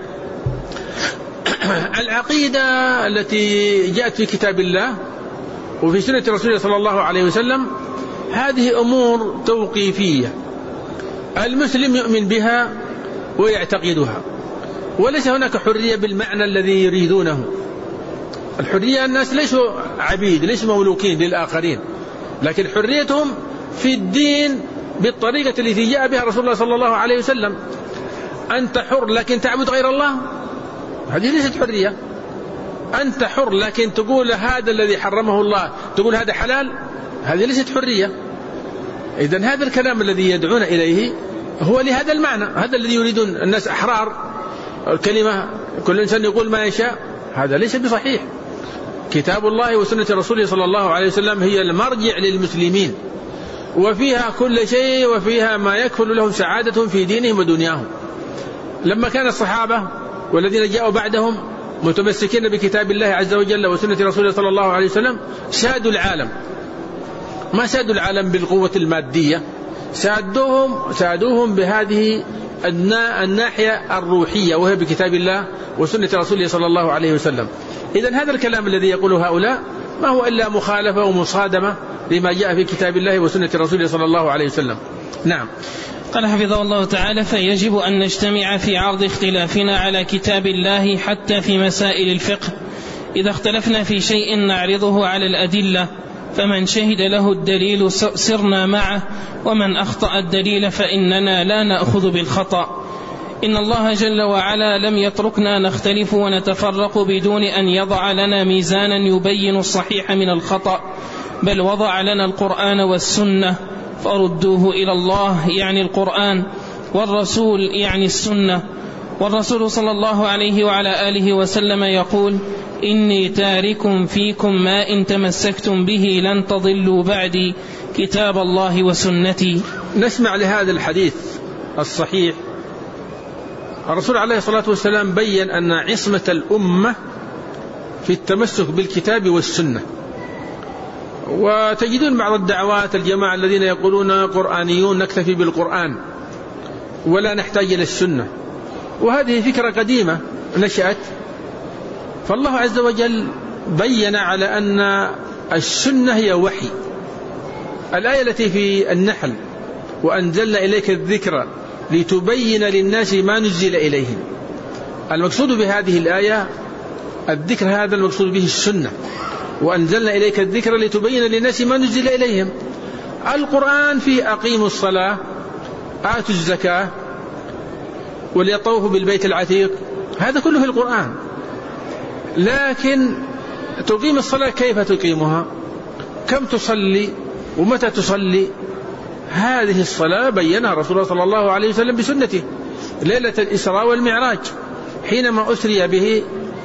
العقيدة التي جاءت في كتاب الله وفي سنة رسوله صلى الله عليه وسلم هذه أمور توقيفية، المسلم يؤمن بها ويعتقدها، وليس هناك حرية بالمعنى الذي يريدونه. الحرية، الناس ليسوا عبيد، ليسوا مملوكين للآخرين، لكن حريتهم في الدين بالطريقة التي جاء بها رسول الله صلى الله عليه وسلم. أنت حر لكن تعبد غير الله، هذه ليست حرية. أنت حر لكن تقول هذا الذي حرمه الله تقول هذا حلال، هذه ليست حرية. إذن هذا الكلام الذي يدعون إليه هو لهذا المعنى، هذا الذي يريدون الناس أحرار، الكلمة كل إنسان يقول ما يشاء، هذا ليس بصحيح. كتاب الله وسنة رسوله صلى الله عليه وسلم هي المرجع للمسلمين، وفيها كل شيء، وفيها ما يكفل لهم سعادة في دينهم ودنياهم. لما كان الصحابة والذين جاءوا بعدهم متمسكين بكتاب الله عز وجل وسنة رسوله صلى الله عليه وسلم سادوا العالم، ما سادوا العالم بالقوة المادية، سادوهم بهذه الناحية الروحية، وهي بكتاب الله وسنة رسوله صلى الله عليه وسلم. إذن هذا الكلام الذي يقوله هؤلاء ما هو إلا مخالفة ومصادمة لما جاء في كتاب الله وسنة رسوله صلى الله عليه وسلم. نعم. قال حفظه الله تعالى: فيجب أن نجتمع في عرض اختلافنا على كتاب الله حتى في مسائل الفقه. إذا اختلفنا في شيء نعرضه على الأدلة، فمن شهد له الدليل سرنا معه، ومن أخطأ الدليل فإننا لا نأخذ بالخطأ. إن الله جل وعلا لم يتركنا نختلف ونتفرق بدون أن يضع لنا ميزانا يبين الصحيح من الخطأ، بل وضع لنا القرآن والسنة، فردوه إلى الله يعني القرآن، والرسول يعني السنة. والرسول صلى الله عليه وعلى آله وسلم يقول: إني تارك فيكم ما إن تمسكتم به لن تضلوا بعدي، كتاب الله وسنتي. نسمع لهذا الحديث الصحيح. الرسول عليه الصلاة والسلام بيّن أن عصمة الأمة في التمسك بالكتاب والسنة. وتجدون بعض الدعوات الجماعة الذين يقولون قرآنيون نكتفي بالقرآن ولا نحتاج إلى السنة، وهذه فكرة قديمة نشأت. فالله عز وجل بيّن على أن السنة هي وحي. الآية التي في النحل: وأنزلنا إليك الذكر لتبين للناس ما نزل إليهم، المقصود بهذه الآية الذكر هذا المقصود به السنة، وأنزلنا إليك الذكر لتبين للناس ما نزل إليهم. القرآن فيه أقيموا الصلاة، آتوا الزكاة، وليطوفوا بالبيت العتيق، هذا كله في القرآن. لكن تقيم الصلاة كيف تقيمها؟ كم تصلي؟ ومتى تصلي؟ هذه الصلاة بينها رسول الله صلى الله عليه وسلم بسنته ليلة الإسراء والمعراج، حينما أسري به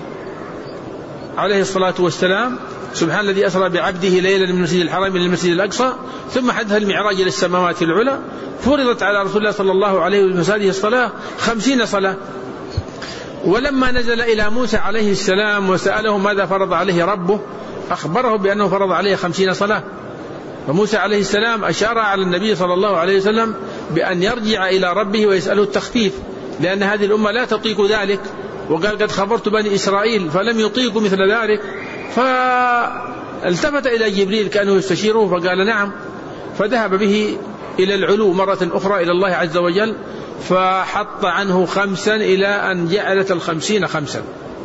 عليه الصلاة والسلام: سبحان الذي أسرى بعبده ليلا من المسجد الحرام إلى المسجد الأقصى ثم حدث المعراج إلى السماوات العلى. فرضت على رسول الله صلى الله عليه وسلم هذه الصلاة 50 صلاة. ولما نزل إلى موسى عليه السلام وسأله ماذا فرض عليه ربه، أخبره بأنه فرض عليه 50 صلاة. فموسى عليه السلام أشار على النبي صلى الله عليه وسلم بأن يرجع إلى ربه ويسأله التخفيف، لأن هذه الأمة لا تطيق ذلك، وقال: قد خبرت بني إسرائيل فلم يطيقوا مثل ذلك. فالتفت إلى جبريل كأنه يستشيره فقال: نعم. فذهب به إلى العلو مرة أخرى إلى الله عز وجل، فحط عنه 5 إلى أن جعلت 50 5.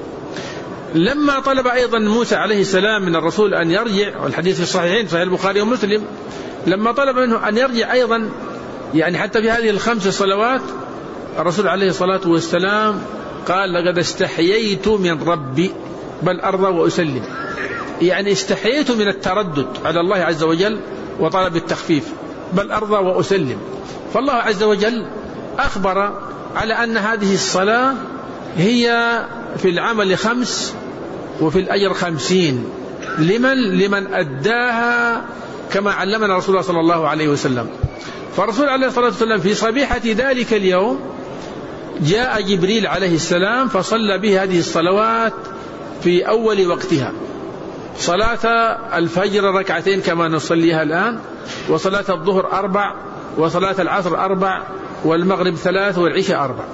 لما طلب أيضا موسى عليه السلام من الرسول أن يرجع، والحديث في الصحيحين صحيح البخاري ومسلم، لما طلب منه أن يرجع أيضا يعني حتى في هذه ال5 صلوات، الرسول عليه الصلاة والسلام قال: لقد استحييت من ربي بل أرضى وأسلم. يعني استحييت من التردد على الله عز وجل وطلب التخفيف، بل أرضى وأسلم. فالله عز وجل أخبر على أن هذه الصلاة هي في العمل 5 وفي الأجر 50 لمن أداها كما علمنا رسول الله صلى الله عليه وسلم. فالرسول عليه الصلاة والسلام في صبيحة ذلك اليوم جاء جبريل عليه السلام فصلى به هذه الصلوات في أول وقتها: صلاة الفجر 2 كما نصليها الآن، وصلاة الظهر 4، وصلاة العصر 4، والمغرب 3، والعشاء 4.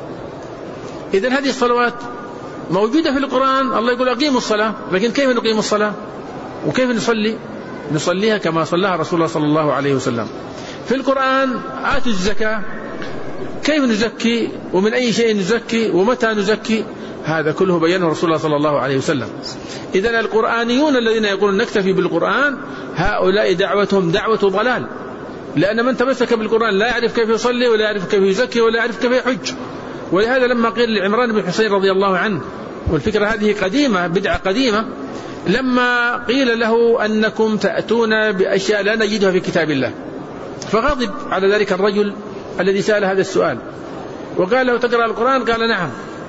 إذن هذه الصلوات موجودة في القرآن. الله يقول: أقيموا الصلاة. لكن كيف نقيم الصلاة وكيف نصلي؟ نصليها كما صلاها رسول الله صلى الله عليه وسلم. في القرآن: آتوا الزكاة. كيف نزكي ومن أي شيء نزكي ومتى نزكي؟ هذا كله بيانه رسول الله صلى الله عليه وسلم. إذن القرآنيون الذين يقولون نكتفي بالقرآن، هؤلاء دعوتهم دعوة ضلال، لأن من تمسك بالقرآن لا يعرف كيف يصلي ولا يعرف كيف يزكي ولا يعرف كيف يحج. ولهذا لما قيل لعمران بن حسين رضي الله عنه، والفكرة هذه قديمة، بدعة قديمة، لما قيل له أنكم تأتون بأشياء لا نجدها في كتاب الله، فغضب على ذلك الرجل الذي سأل هذا السؤال وقال له: تقرأ القرآن؟ قال: نعم.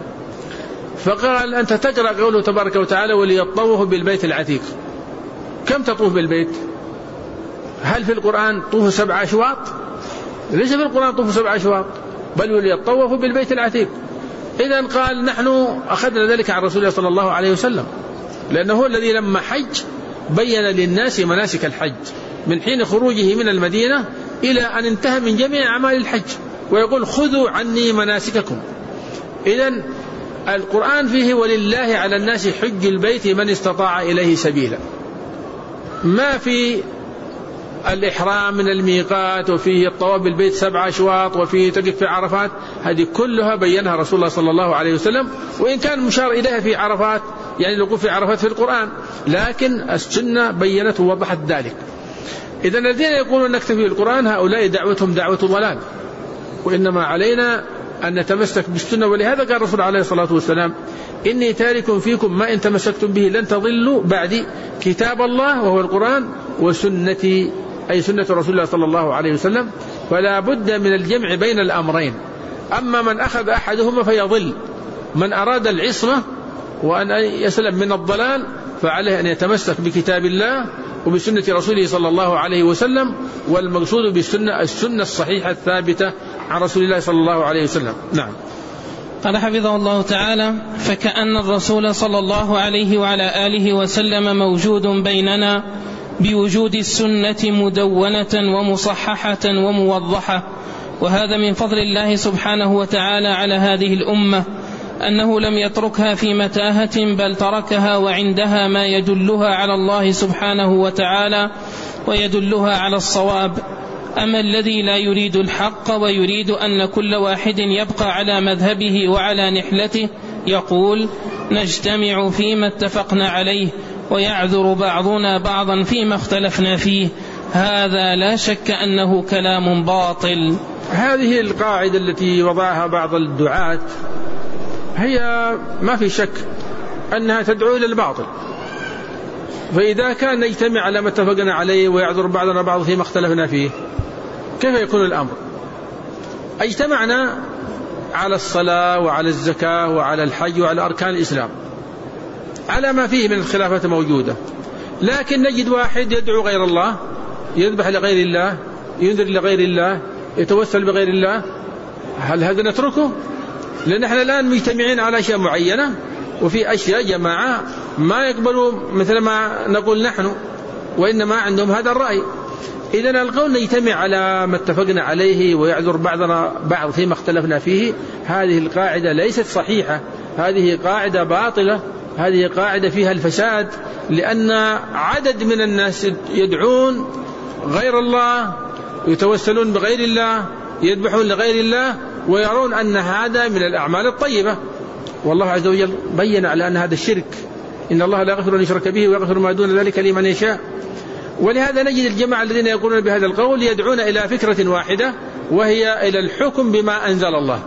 فقال: أنت تقرأ قوله تبارك وتعالى: وليطوفوا بالبيت العتيق. كم تطوف بالبيت؟ هل في القرآن طوف 7 أشواط؟ ليس في القرآن طوف 7 أشواط، بل وليطوفوا بالبيت العتيق. إذن قال: نحن أخذنا ذلك عن رسول الله صلى الله عليه وسلم، لأنه هو الذي لما حج بين للناس مناسك الحج من حين خروجه من المدينة إلى أن انتهى من جميع أعمال الحج، ويقول: خذوا عني مناسككم. إذن القرآن فيه: ولله على الناس حج البيت من استطاع إليه سبيلا. ما في الإحرام من الميقات، وفيه الطواف بالبيت 7 أشواط، وفيه تقف في عرفات، هذه كلها بينها رسول الله صلى الله عليه وسلم، وإن كان مشار إليها في عرفات، يعني الوقوف في عرفات في القرآن، لكن السنة بينت ووضحت ذلك. إذن الذين يقولون نكتفي بالقرآن هؤلاء دعوتهم دعوة ضلال، وإنما علينا أن نتمسك بالسنة. ولهذا قال الرسول عليه الصلاة والسلام: إني تارك فيكم ما إن تمسكتم به لن تضلوا بعدي، كتاب الله وهو القرآن، وسنتي أي سنة رسول الله صلى الله عليه وسلم. فلا بد من الجمع بين الأمرين. أما من أخذ أحدهما فيضل. من أراد العصمة وأن يسلم من الضلال فعليه أن يتمسك بكتاب الله وبسنة رسوله صلى الله عليه وسلم، والمقصود بالسنة السنة الصحيحة الثابتة عن رسول الله صلى الله عليه وسلم. نعم. قال حفظه الله تعالى: فكأن الرسول صلى الله عليه وعلى آله وسلم موجود بيننا بوجود السنة مدونة ومصححة وموضحة. وهذا من فضل الله سبحانه وتعالى على هذه الأمة، أنه لم يتركها في متاهة، بل تركها وعندها ما يدلها على الله سبحانه وتعالى ويدلها على الصواب. أما الذي لا يريد الحق ويريد أن كل واحد يبقى على مذهبه وعلى نحلته يقول: نجتمع فيما اتفقنا عليه ويعذر بعضنا بعضا فيما اختلفنا فيه. هذا لا شك أنه كلام باطل. هذه القاعدة التي وضعها بعض الدعاة هي ما في شك أنها تدعو إلى الباطل. فإذا كان نجتمع على ما اتفقنا عليه ويعذر بعضنا بعض فيما اختلفنا فيه، كيف يكون الأمر؟ اجتمعنا على الصلاة وعلى الزكاة وعلى الحج وعلى أركان الإسلام على ما فيه من الخلافات موجودة، لكن نجد واحد يدعو غير الله، يذبح لغير الله، ينذر لغير الله، يتوسل بغير الله. هل هذا نتركه؟ لأن احنا الآن مجتمعين على أشياء معينة، وفي أشياء جماعة ما يقبلوا مثل ما نقول نحن، وإنما عندهم هذا الرأي. إذن القول نجتمع على ما اتفقنا عليه ويعذر بعضنا بعض فيما اختلفنا فيه، هذه القاعدة ليست صحيحة، هذه قاعدة باطلة، هذه قاعدة فيها الفساد، لأن عدد من الناس يدعون غير الله، يتوسلون بغير الله، يذبحون لغير الله، ويرون أن هذا من الأعمال الطيبة. والله عز وجل بين على أن هذا الشرك، إن الله لا يغفر أن يشرك به ويغفر ما دون ذلك لمن يشاء. ولهذا نجد الجماعة الذين يقولون بهذا القول يدعون إلى فكرة واحدة، وهي إلى الحكم بما أنزل الله.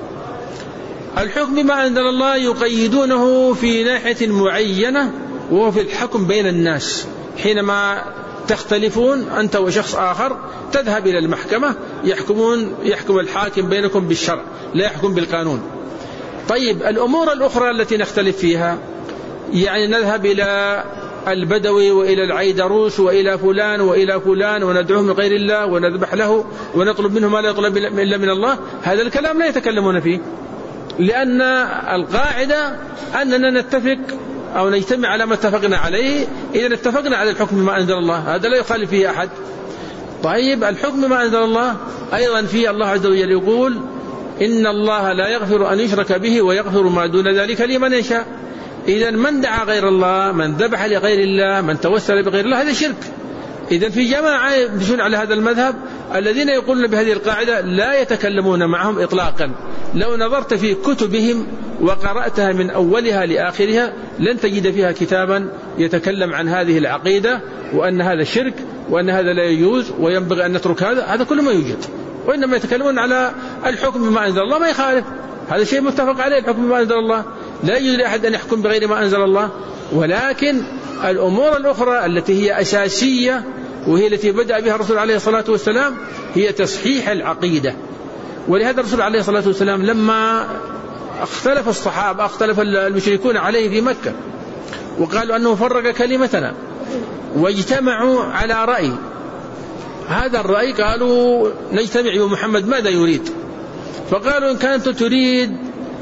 الحكم بما أنزل الله يقيدونه في ناحية معينة، وهو في الحكم بين الناس. حينما تختلفون أنت وشخص آخر تذهب إلى المحكمة، يحكم الحاكم بينكم بالشرع، لا يحكم بالقانون. طيب الأمور الأخرى التي نختلف فيها، يعني نذهب إلى البدوي وإلى العيدروس وإلى فلان وإلى فلان وندعوهم لغير الله ونذبح له ونطلب منه ما لا يطلب إلا من الله، هذا الكلام لا يتكلمون فيه، لأن القاعدة أننا نتفق أو نجتمع على ما اتفقنا عليه. إذا اتفقنا على الحكم بما أنزل الله، هذا لا يخالف فيه أحد. طيب الحكم بما أنزل الله أيضا فيه الله عز وجل يقول: إن الله لا يغفر أن يشرك به ويغفر ما دون ذلك لمن يشاء. إذا من دعا غير الله، من ذبح لغير الله، من توسل بغير الله، هذا شرك. إذا في جماعة يمشون على هذا المذهب الذين يقولون بهذه القاعدة لا يتكلمون معهم إطلاقا. لو نظرت في كتبهم وقرأتها من أولها لآخرها لن تجد فيها كتابا يتكلم عن هذه العقيدة، وأن هذا شرك، وأن هذا لا يجوز وينبغي أن نترك هذا كله ما يوجد. وإنما يتكلمون على الحكم بما أنزل الله، ما يخالف، هذا شيء متفق عليه، الحكم بما أنزل الله، لا يجوز لأحد أن يحكم بغير ما أنزل الله. ولكن الأمور الأخرى التي هي أساسية وهي التي بدأ بها الرسول عليه الصلاة والسلام هي تصحيح العقيدة. ولهذا الرسول عليه الصلاة والسلام لما اختلف الصحابة، اختلف المشركون عليه في مكة وقالوا أنه فرق كلمتنا، واجتمعوا على رأي، هذا الرأي قالوا نجتمع بمحمد ماذا يريد؟ فقالوا إن كانت تريد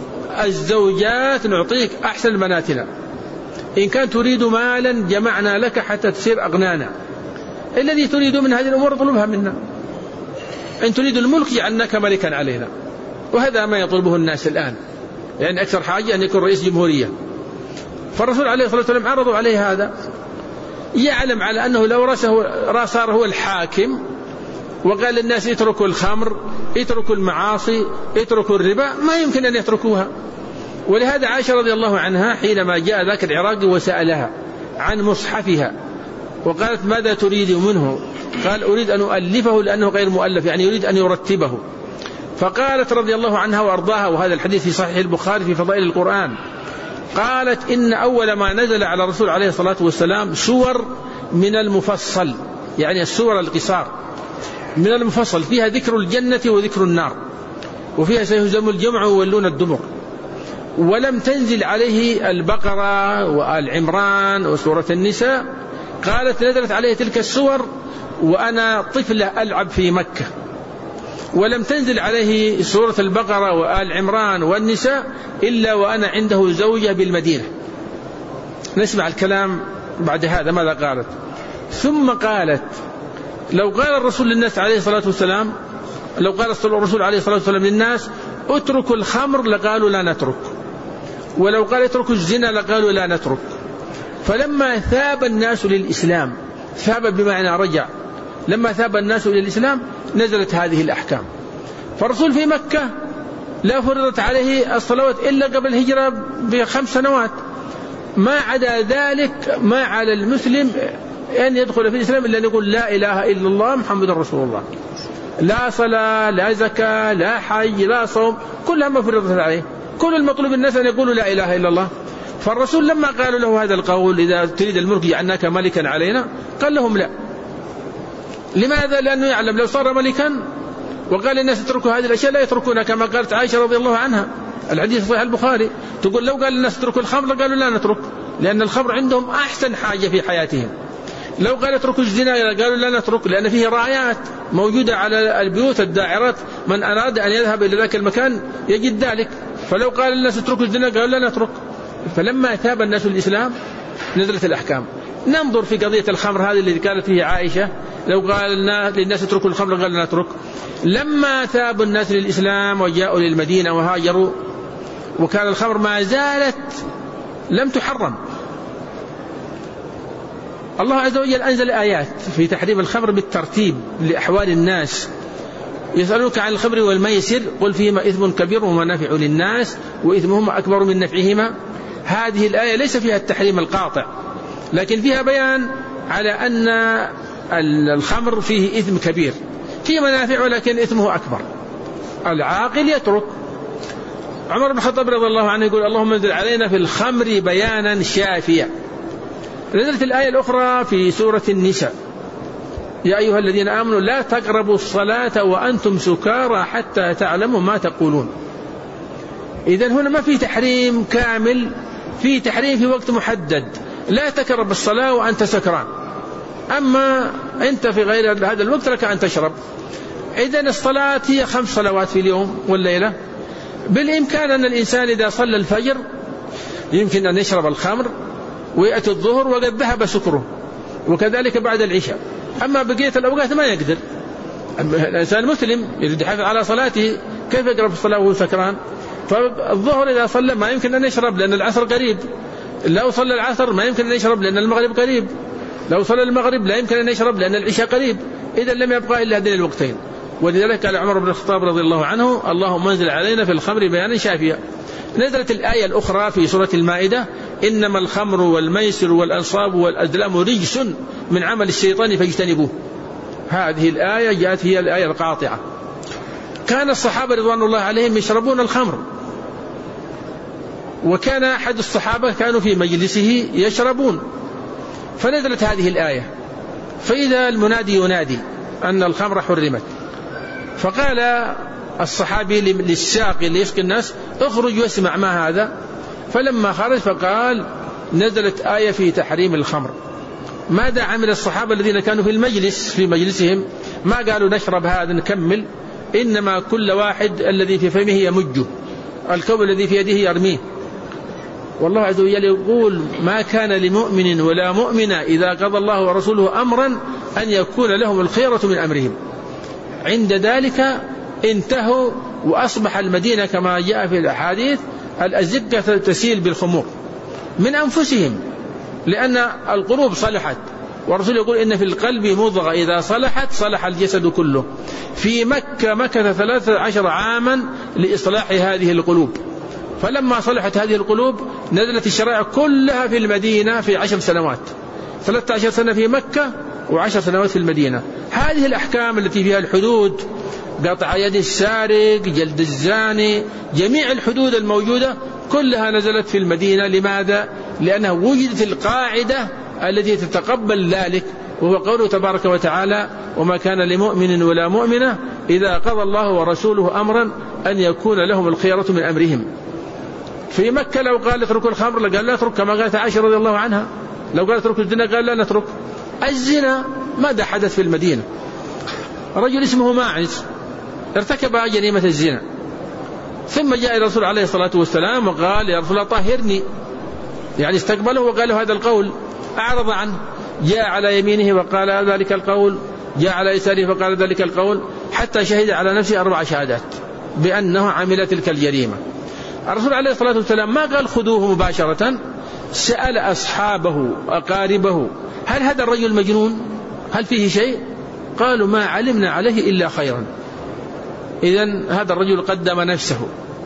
الزوجات نعطيك أحسن بناتنا، إن كان تريد مالا جمعنا لك حتى تصير أغنانا، الذي تريد من هذه الأمور اطلبها منا، إن تريد الملك جعلناك ملكا علينا. وهذا ما يطلبه الناس الآن، لأن أكثر حاجة أن يكون رئيس جمهورية. فالرسول عليه الصلاة والسلام عرضوا عليه هذا، يعلم على أنه لو صار هو الحاكم وقال للناس اتركوا الخمر، اتركوا المعاصي، اتركوا الربا، ما يمكن أن يتركوها. ولهذا عائشة رضي الله عنها حينما جاء ذاك العراقي وسألها عن مصحفها وقالت ماذا تريد منه؟ قال أريد أن أؤلفه لأنه غير مؤلف، يعني يريد أن يرتبه. فقالت رضي الله عنها وأرضاها، وهذا الحديث في صحيح البخاري في فضائل القرآن، قالت إن أول ما نزل على الرسول عليه الصلاة والسلام سور من المفصل، يعني السور القصار من المفصل، فيها ذكر الجنة وذكر النار، وفيها سيهزم الجمع ويولون الدبر. ولم تنزل عليه البقرة وآل عمران وسورة النساء. قالت نزلت عليه تلك السور وأنا طفلة ألعب في مكة، ولم تنزل عليه سورة البقرة وآل عمران والنساء إلا وأنا عنده زوجة بالمدينة. نسمع الكلام بعد هذا ماذا قالت. ثم قالت لو قال الرسول للناس عليه الصلاة والسلام، لو قال الرسول عليه الصلاة والسلام للناس اتركوا الخمر لقالوا لا نترك، ولو قال اتركوا الزنا لقالوا لا نترك. فلما ثاب الناس للإسلام، ثاب بمعنى رجع، لما ثاب الناس إلى الإسلام نزلت هذه الأحكام. فالرسول في مكة لا فرضت عليه الصلوات إلا قبل الهجرة ب5 سنوات. ما عدا ذلك ما على المسلم أن يدخل في الإسلام إلا أن يقول لا إله إلا الله محمد رسول الله. لا صلاة، لا زكاة، لا حج، لا صوم، كلها ما فرضت عليه. كل المطلوب الناس أن يقولوا لا إله إلا الله. فالرسول لما قالوا له هذا القول إذا تريد الملك جعلناك ملكا علينا، قال لهم لا. لماذا؟ لأنه يعلم لو صار ملكا وقال الناس اتركوا هذه الأشياء لا يتركونها، كما قالت عائشة رضي الله عنها الحديث صحيح البخاري، تقول لو قال الناس اتركوا الخمر قالوا لا نترك، لأن الخمر عندهم أحسن حاجة في حياتهم. لو قال اتركوا الزنا قالوا لا نترك، لأن فيه رايات موجودة على البيوت الداعرات، من أراد أن يذهب إلى ذاك المكان يجد ذلك. فلو قال الناس اتركوا الزنا قالوا لا نترك. فلما تاب الناس الإسلام نزلت الأحكام. ننظر في قضية الخمر هذه اللي قالت فيه عائشة، لو قال للناس اتركوا الخمر قالوا لا نترك. لما تاب الناس للإسلام وجاءوا للمدينة وهاجروا وكان الخمر ما زالت لم تحرم، الله عز وجل أنزل آيات في تحريم الخمر بالترتيب لأحوال الناس. يسألونك عن الخمر والميسر قل فيهما إثم كبير ومنافع للناس وإثمهما أكبر من نفعهما. هذه الآية ليس فيها التحريم القاطع، لكن فيها بيان على أن الخمر فيه إثم كبير، فيه منافع ولكن إثمه أكبر. العاقل يترك. عمر بن الخطاب رضي الله عنه يقول اللهم انزل علينا في الخمر بيانا شافيا. نزلت الآية الأخرى في سورة النساء يا أيها الذين آمنوا لا تقربوا الصلاة وأنتم سكارى حتى تعلموا ما تقولون. إذن هنا ما في تحريم كامل، في تحريم في وقت محدد، لا تقرب الصلاة وأنت سكران، أما أنت في غير هذا الوقت لك أن تشرب. إذن الصلاة هي 5 صلوات في اليوم والليلة. بالإمكان أن الإنسان إذا صلى الفجر يمكن أن يشرب الخمر ويأتي الظهر وقد ذهب سكره، وكذلك بعد العشاء. أما بقية الأوقات ما يقدر. الإنسان مسلم يريد يحافظ على صلاته، كيف يقرب الصلاة وهو سكران؟ فالظهر إذا صلى ما يمكن أن يشرب لأن العصر قريب، لو صلى العصر ما يمكن أن يشرب لأن المغرب قريب، لو صلى المغرب لا يمكن أن يشرب لأن العشاء قريب. إذن لم يبقى إلا هذين الوقتين. ولذلك قال عمر بن الخطاب رضي الله عنه اللهم انزل علينا في الخمر بيانا شافيا. نزلت الآية الأخرى في سورة المائدة إنما الخمر والميسر والأنصاب والأزلام رجس من عمل الشيطان فاجتنبوه. هذه الآية جاءت هي الآية القاطعة. كان الصحابة رضوان الله عليهم يشربون الخمر، وكان أحد الصحابة كانوا في مجلسه يشربون، فنزلت هذه الآية فإذا المنادي ينادي أن الخمر حرمت، فقال الصحابي للساقي اللي يسقي الناس اخرج واسمع ما هذا. فلما خرج فقال نزلت آية في تحريم الخمر. ماذا عمل الصحابة الذين كانوا في المجلس في مجلسهم؟ ما قالوا نشرب هذا نكمل، إنما كل واحد الذي في فمه يمجه، الكوب الذي في يده يرميه. والله عز وجل يقول ما كان لمؤمن ولا مؤمنة إذا قضى الله ورسوله أمرا أن يكون لهم الخيرة من أمرهم. عند ذلك انتهوا وأصبح المدينة كما جاء في الأحاديث الأزقة تسيل بالخمور من أنفسهم، لأن القلوب صلحت، والرسول يقول إن في القلب مضغة إذا صلحت صلح الجسد كله. في مكة مكث 13 عاما لإصلاح هذه القلوب، فلما صلحت هذه القلوب نزلت الشرائع كلها في المدينة في 10 سنوات، 13 سنة في مكة و10 سنوات في المدينة. هذه الأحكام التي فيها الحدود، قطع يد السارق، جلد الزاني، جميع الحدود الموجودة كلها نزلت في المدينة. لماذا؟ لأنها وجدت القاعدة التي تتقبل ذلك، وهو قوله تبارك وتعالى وما كان لمؤمن ولا مؤمنة إذا قضى الله ورسوله أمرا أن يكون لهم الخيرة من أمرهم. في مكة لو قال اتركوا الخمر لقال لا اترك، كما قالت عائشة رضي الله عنها لو قال اتركوا الزنا قال لا نترك. الزنا ماذا حدث في المدينة؟ رجل اسمه ماعز ارتكب جريمة الزنا، ثم جاء الرسول عليه الصلاة والسلام وقال يا رسول الله طهرني، يعني استقبله وقال له هذا القول، أعرض عنه، جاء على يمينه وقال ذلك القول، جاء على يساره فقال ذلك القول، حتى شهد على نفسه 4 شهادات بأنه عمل تلك الجريمة. الرسول عليه الصلاة والسلام ما قال خذوه مباشرة، سأل أصحابه أقاربه هل هذا الرجل مجنون؟ هل فيه شيء؟ قالوا ما علمنا عليه إلا خيرا. إذن هذا الرجل قدم نفسه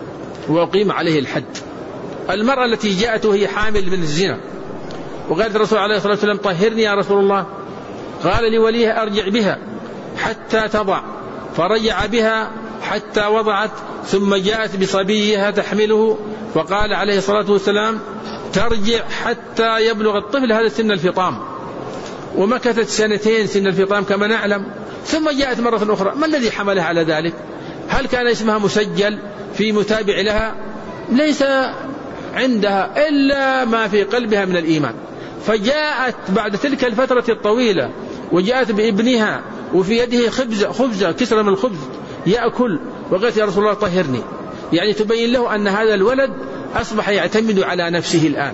وأقيم عليه الحد. المرأة التي جاءت وهي حامل من الزنا وقالت الرسول عليه الصلاة والسلام طهرني يا رسول الله، قال لوليها أرجع بها حتى تضع، فرجع بها حتى وضعت، ثم جاءت بصبيها تحمله، فقال عليه الصلاة والسلام ترجع حتى يبلغ الطفل هذا سن الفطام، ومكثت 2 سن الفطام كما نعلم، ثم جاءت مرة أخرى. ما الذي حملها على ذلك؟ هل كان اسمها مسجل في متابع لها؟ ليس عندها إلا ما في قلبها من الإيمان. فجاءت بعد تلك الفترة الطويلة وجاءت بابنها وفي يده خبزة كسرة من الخبز يأكل، وقالت يا رسول الله طهرني، يعني تبين له أن هذا الولد أصبح يعتمد على نفسه الآن.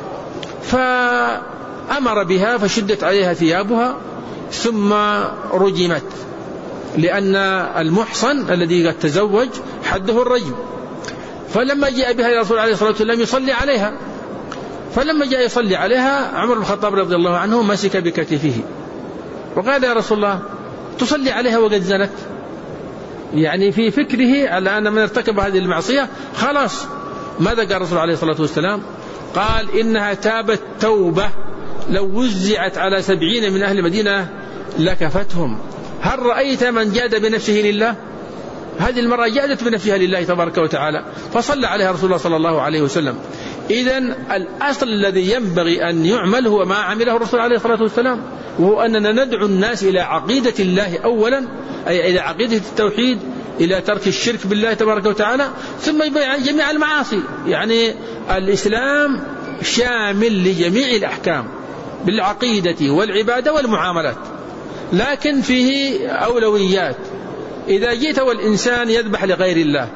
فأمر بها فشدت عليها ثيابها ثم رجمت، لأن المحصن الذي قد تزوج حده الرجم. فلما جاء بها يا رسول عليه الصلاة والسلام يصلي عليها، فلما جاء يصلي عليها عمر بن الخطاب رضي الله عنه مسك بكتفه وقال يا رسول الله تصلي عليها وقد زنت، يعني في فكره على أن من ارتكب هذه المعصية خلاص. ماذا قال الرسول عليه الصلاة والسلام؟ قال إنها تابت توبة لو وزعت على 70 من أهل المدينة لكفتهم. هل رأيت من جاد بنفسه لله؟ هذه المرأة جادت بنفسها لله تبارك وتعالى، فصلى عليها رسول الله صلى الله عليه وسلم. إذن الأصل الذي ينبغي أن يعمل هو ما عمله الرسول عليه الصلاة والسلام، وهو أننا ندعو الناس إلى عقيدة الله أولا، أي إلى عقيدة التوحيد، إلى ترك الشرك بالله تبارك وتعالى، ثم يبعد جميع المعاصي. يعني الإسلام شامل لجميع الأحكام بالعقيدة والعبادة والمعاملات، لكن فيه أولويات. إذا جئت والإنسان يذبح لغير الله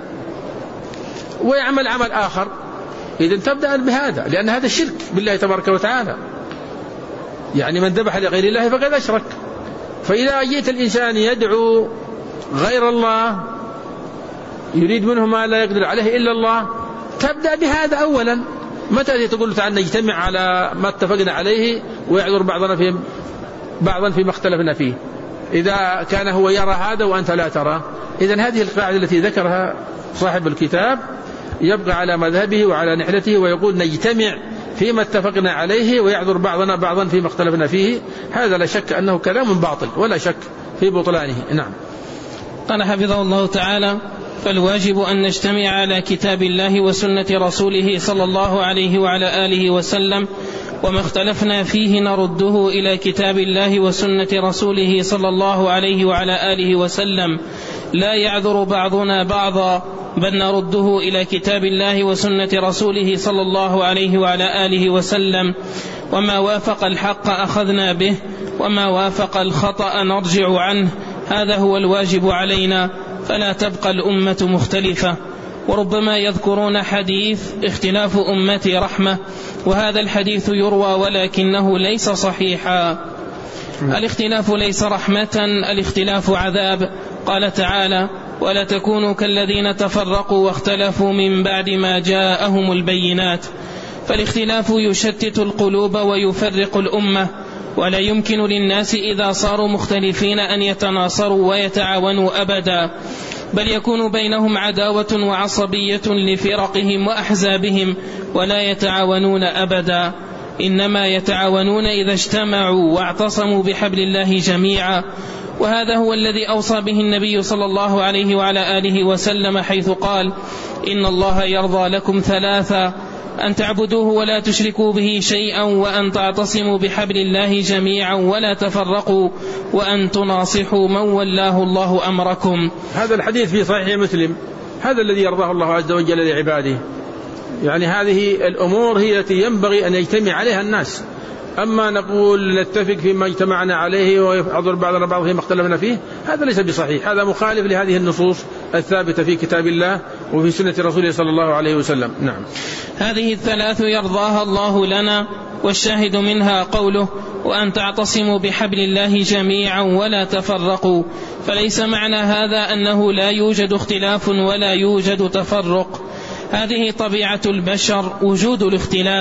ويعمل عمل آخر، إذن تبدأ بهذا، لأن هذا الشرك بالله تبارك وتعالى، يعني من ذبح لغير الله فقد أشرك. فإذا جئت الإنسان يدعو غير الله يريد منه ما لا يقدر عليه إلا الله، تبدأ بهذا أولا. متى تقول تعال نجتمع على ما اتفقنا عليه ويعذر بعضا فيما اختلفنا فيه، إذا كان هو يرى هذا وأنت لا ترى. إذن هذه القاعدة التي ذكرها صاحب الكتاب يبقى على مذهبه وعلى نحلته، ويقول نجتمع فيما اتفقنا عليه ويعذر بعضنا بعضا فيما اختلفنا فيه. هذا لا شك أنه كلام باطل ولا شك في بطلانه. نعم. قال حفظه الله تعالى: فالواجب أن نجتمع على كتاب الله وسنة رسوله صلى الله عليه وعلى آله وسلم، وما اختلفنا فيه نرده إلى كتاب الله وسنة رسوله صلى الله عليه وعلى آله وسلم، لا يعذر بعضنا بعضا، بل نرده إلى كتاب الله وسنة رسوله صلى الله عليه وعلى آله وسلم، وما وافق الحق أخذنا به، وما وافق الخطأ نرجع عنه. هذا هو الواجب علينا، فلا تبقى الأمة مختلفة. وربما يذكرون حديث اختلاف أمتي رحمة، وهذا الحديث يروى ولكنه ليس صحيحا. الاختلاف ليس رحمة، الاختلاف عذاب. قال تعالى: ولا تكونوا كالذين تفرقوا واختلفوا من بعد ما جاءهم البينات. فالاختلاف يشتت القلوب ويفرق الأمة، ولا يمكن للناس إذا صاروا مختلفين أن يتناصروا ويتعاونوا أبدا، بل يكون بينهم عداوة وعصبية لفرقهم وأحزابهم، ولا يتعاونون أبدا. إنما يتعاونون إذا اجتمعوا واعتصموا بحبل الله جميعا. وهذا هو الذي أوصى به النبي صلى الله عليه وعلى آله وسلم، حيث قال: إن الله يرضى لكم ثلاثا: أن تعبدوه ولا تشركوا به شيئا، وأن تعتصموا بحبل الله جميعا ولا تفرقوا، وأن تناصحوا من ولاه الله أمركم. هذا الحديث في صحيح مسلم، هذا الذي يرضاه الله عز وجل لعباده. يعني هذه الأمور هي التي ينبغي أن يجتمع عليها الناس. أما نقول نتفق فيما اجتمعنا عليه ويعذر بعضنا بعض فيما اختلفنا فيه، هذا ليس بصحيح، هذا مخالف لهذه النصوص الثابتة في كتاب الله وفي سنة رسوله صلى الله عليه وسلم. نعم. هذه الثلاث يرضاها الله لنا، والشاهد منها قوله: وأن تعتصموا بحبل الله جميعا ولا تفرقوا. فليس معنى هذا أنه لا يوجد اختلاف ولا يوجد تفرق، هذه طبيعة البشر وجود الاختلاف،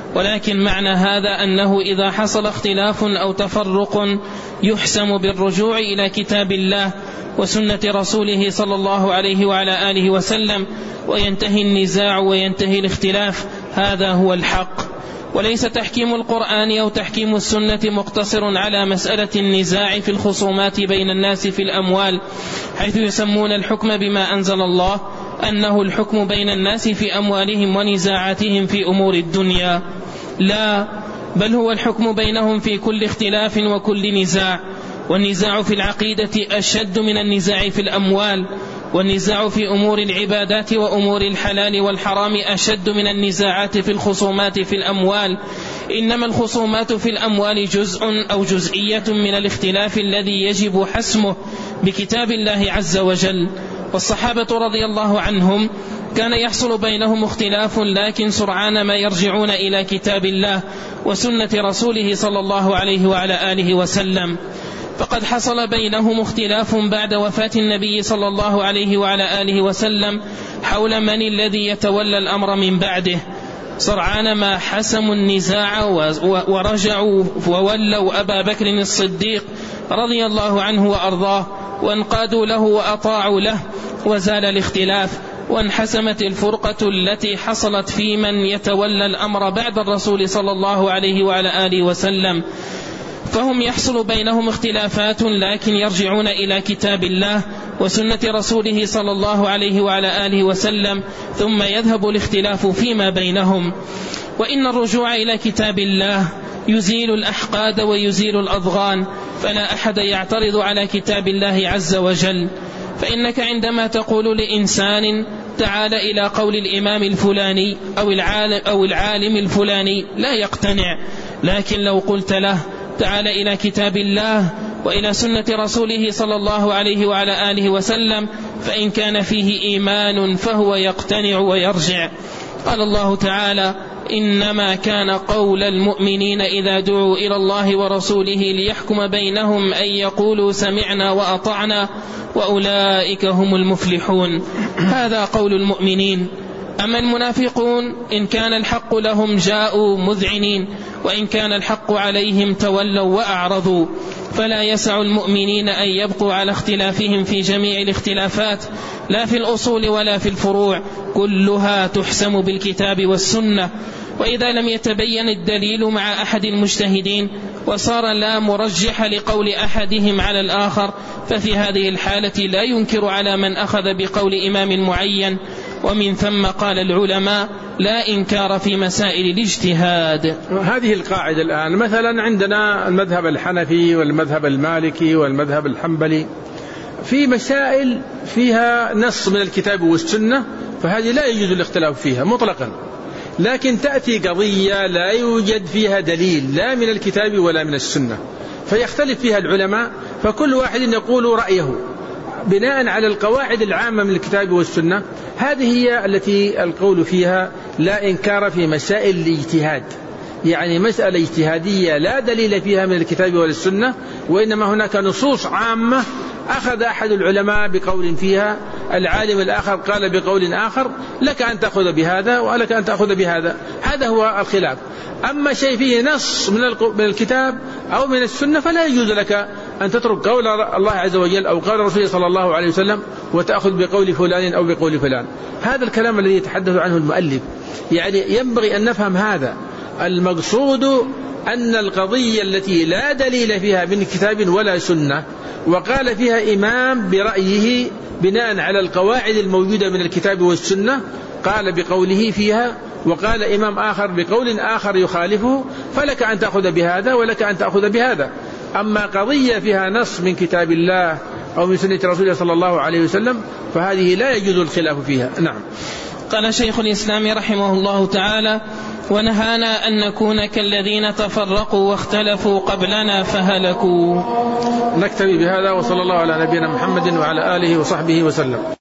ولكن معنى هذا أنه إذا حصل اختلاف أو تفرق يحسم بالرجوع إلى كتاب الله وسنة رسوله صلى الله عليه وعلى آله وسلم، وينتهي النزاع وينتهي الاختلاف. هذا هو الحق، وليس تحكيم القرآن أو تحكيم السنة مقتصر على مسألة النزاع في الخصومات بين الناس في الأموال، حيث يسمون الحكم بما أنزل الله أنه الحكم بين الناس في أموالهم ونزاعاتهم في أمور الدنيا. لا، بل هو الحكم بينهم في كل اختلاف وكل نزاع، والنزاع في العقيدة أشد من النزاع في الأموال، والنزاع في أمور العبادات وأمور الحلال والحرام أشد من النزاعات في الخصومات في الأموال. إنما الخصومات في الأموال جزء أو جزئية من الاختلاف الذي يجب حسمه بكتاب الله عز وجل. والصحابة رضي الله عنهم كان يحصل بينهم اختلاف، لكن سرعان ما يرجعون إلى كتاب الله وسنة رسوله صلى الله عليه وعلى آله وسلم. فقد حصل بينهم اختلاف بعد وفاة النبي صلى الله عليه وعلى آله وسلم حول من الذي يتولى الأمر من بعده. سرعان ما حسموا النزاع ورجعوا وولوا أبا بكر الصديق رضي الله عنه وأرضاه، وانقادوا له وأطاعوا له، وزال الاختلاف، وانحسمت الفرقة التي حصلت في من يتولى الأمر بعد الرسول صلى الله عليه وعلى آله وسلم. فهم يحصل بينهم اختلافات، لكن يرجعون إلى كتاب الله وسنة رسوله صلى الله عليه وعلى آله وسلم، ثم يذهب الاختلاف فيما بينهم. وإن الرجوع إلى كتاب الله يزيل الأحقاد ويزيل الأضغان، فلا أحد يعترض على كتاب الله عز وجل. فإنك عندما تقول لإنسان تعال إلى قول الإمام الفلاني أو العالم الفلاني لا يقتنع، لكن لو قلت له تعال إلى كتاب الله وإلى سنة رسوله صلى الله عليه وعلى آله وسلم، فإن كان فيه إيمان فهو يقتنع ويرجع. قال الله تعالى: إنما كان قول المؤمنين إذا دعوا إلى الله ورسوله ليحكم بينهم أن يقولوا سمعنا وأطعنا وأولئك هم المفلحون. هذا قول المؤمنين. أما المنافقون إن كان الحق لهم جاءوا مذعنين، وإن كان الحق عليهم تولوا وأعرضوا. فلا يسع المؤمنين أن يبقوا على اختلافهم في جميع الاختلافات، لا في الأصول ولا في الفروع، كلها تحسم بالكتاب والسنة. وإذا لم يتبين الدليل مع أحد المجتهدين وصار لا مرجح لقول أحدهم على الآخر، ففي هذه الحالة لا ينكر على من أخذ بقول إمام معين. ومن ثم قال العلماء: لا إنكار في مسائل الاجتهاد. هذه القاعدة الآن مثلا عندنا المذهب الحنفي والمذهب المالكي والمذهب الحنبلي في مسائل فيها نص من الكتاب والسنة، فهذه لا يجوز الاختلاف فيها مطلقا. لكن تأتي قضية لا يوجد فيها دليل لا من الكتاب ولا من السنة، فيختلف فيها العلماء، فكل واحد يقول رأيه بناء على القواعد العامة من الكتاب والسنة. هذه هي التي القول فيها لا إنكار في مسائل الاجتهاد، يعني مسألة اجتهادية لا دليل فيها من الكتاب ولا السنة، وإنما هناك نصوص عامة أخذ أحد العلماء بقول فيها، العالم الآخر قال بقول آخر، لك أن تأخذ بهذا ولك أن تأخذ بهذا. هذا هو الخلاف. أما شيء فيه نص من الكتاب أو من السنة فلا يجوز لك أن تترك قول الله عز وجل أو قول رسوله صلى الله عليه وسلم وتأخذ بقول فلان أو بقول فلان. هذا الكلام الذي يتحدث عنه المؤلف، يعني ينبغي أن نفهم هذا. المقصود أن القضية التي لا دليل فيها من كتاب ولا سنة وقال فيها إمام برأيه بناء على القواعد الموجودة من الكتاب والسنة، قال بقوله فيها وقال إمام آخر بقول آخر يخالفه، فلك أن تأخذ بهذا ولك أن تأخذ بهذا. أما قضية فيها نص من كتاب الله أو من سنة رسوله صلى الله عليه وسلم فهذه لا يجوز الخلاف فيها. نعم. قال شيخ الإسلام رحمه الله تعالى: ونهانا أن نكون كالذين تفرقوا واختلفوا قبلنا فهلكوا. نكتفي بهذا، وصلى الله على نبينا محمد وعلى آله وصحبه وسلم.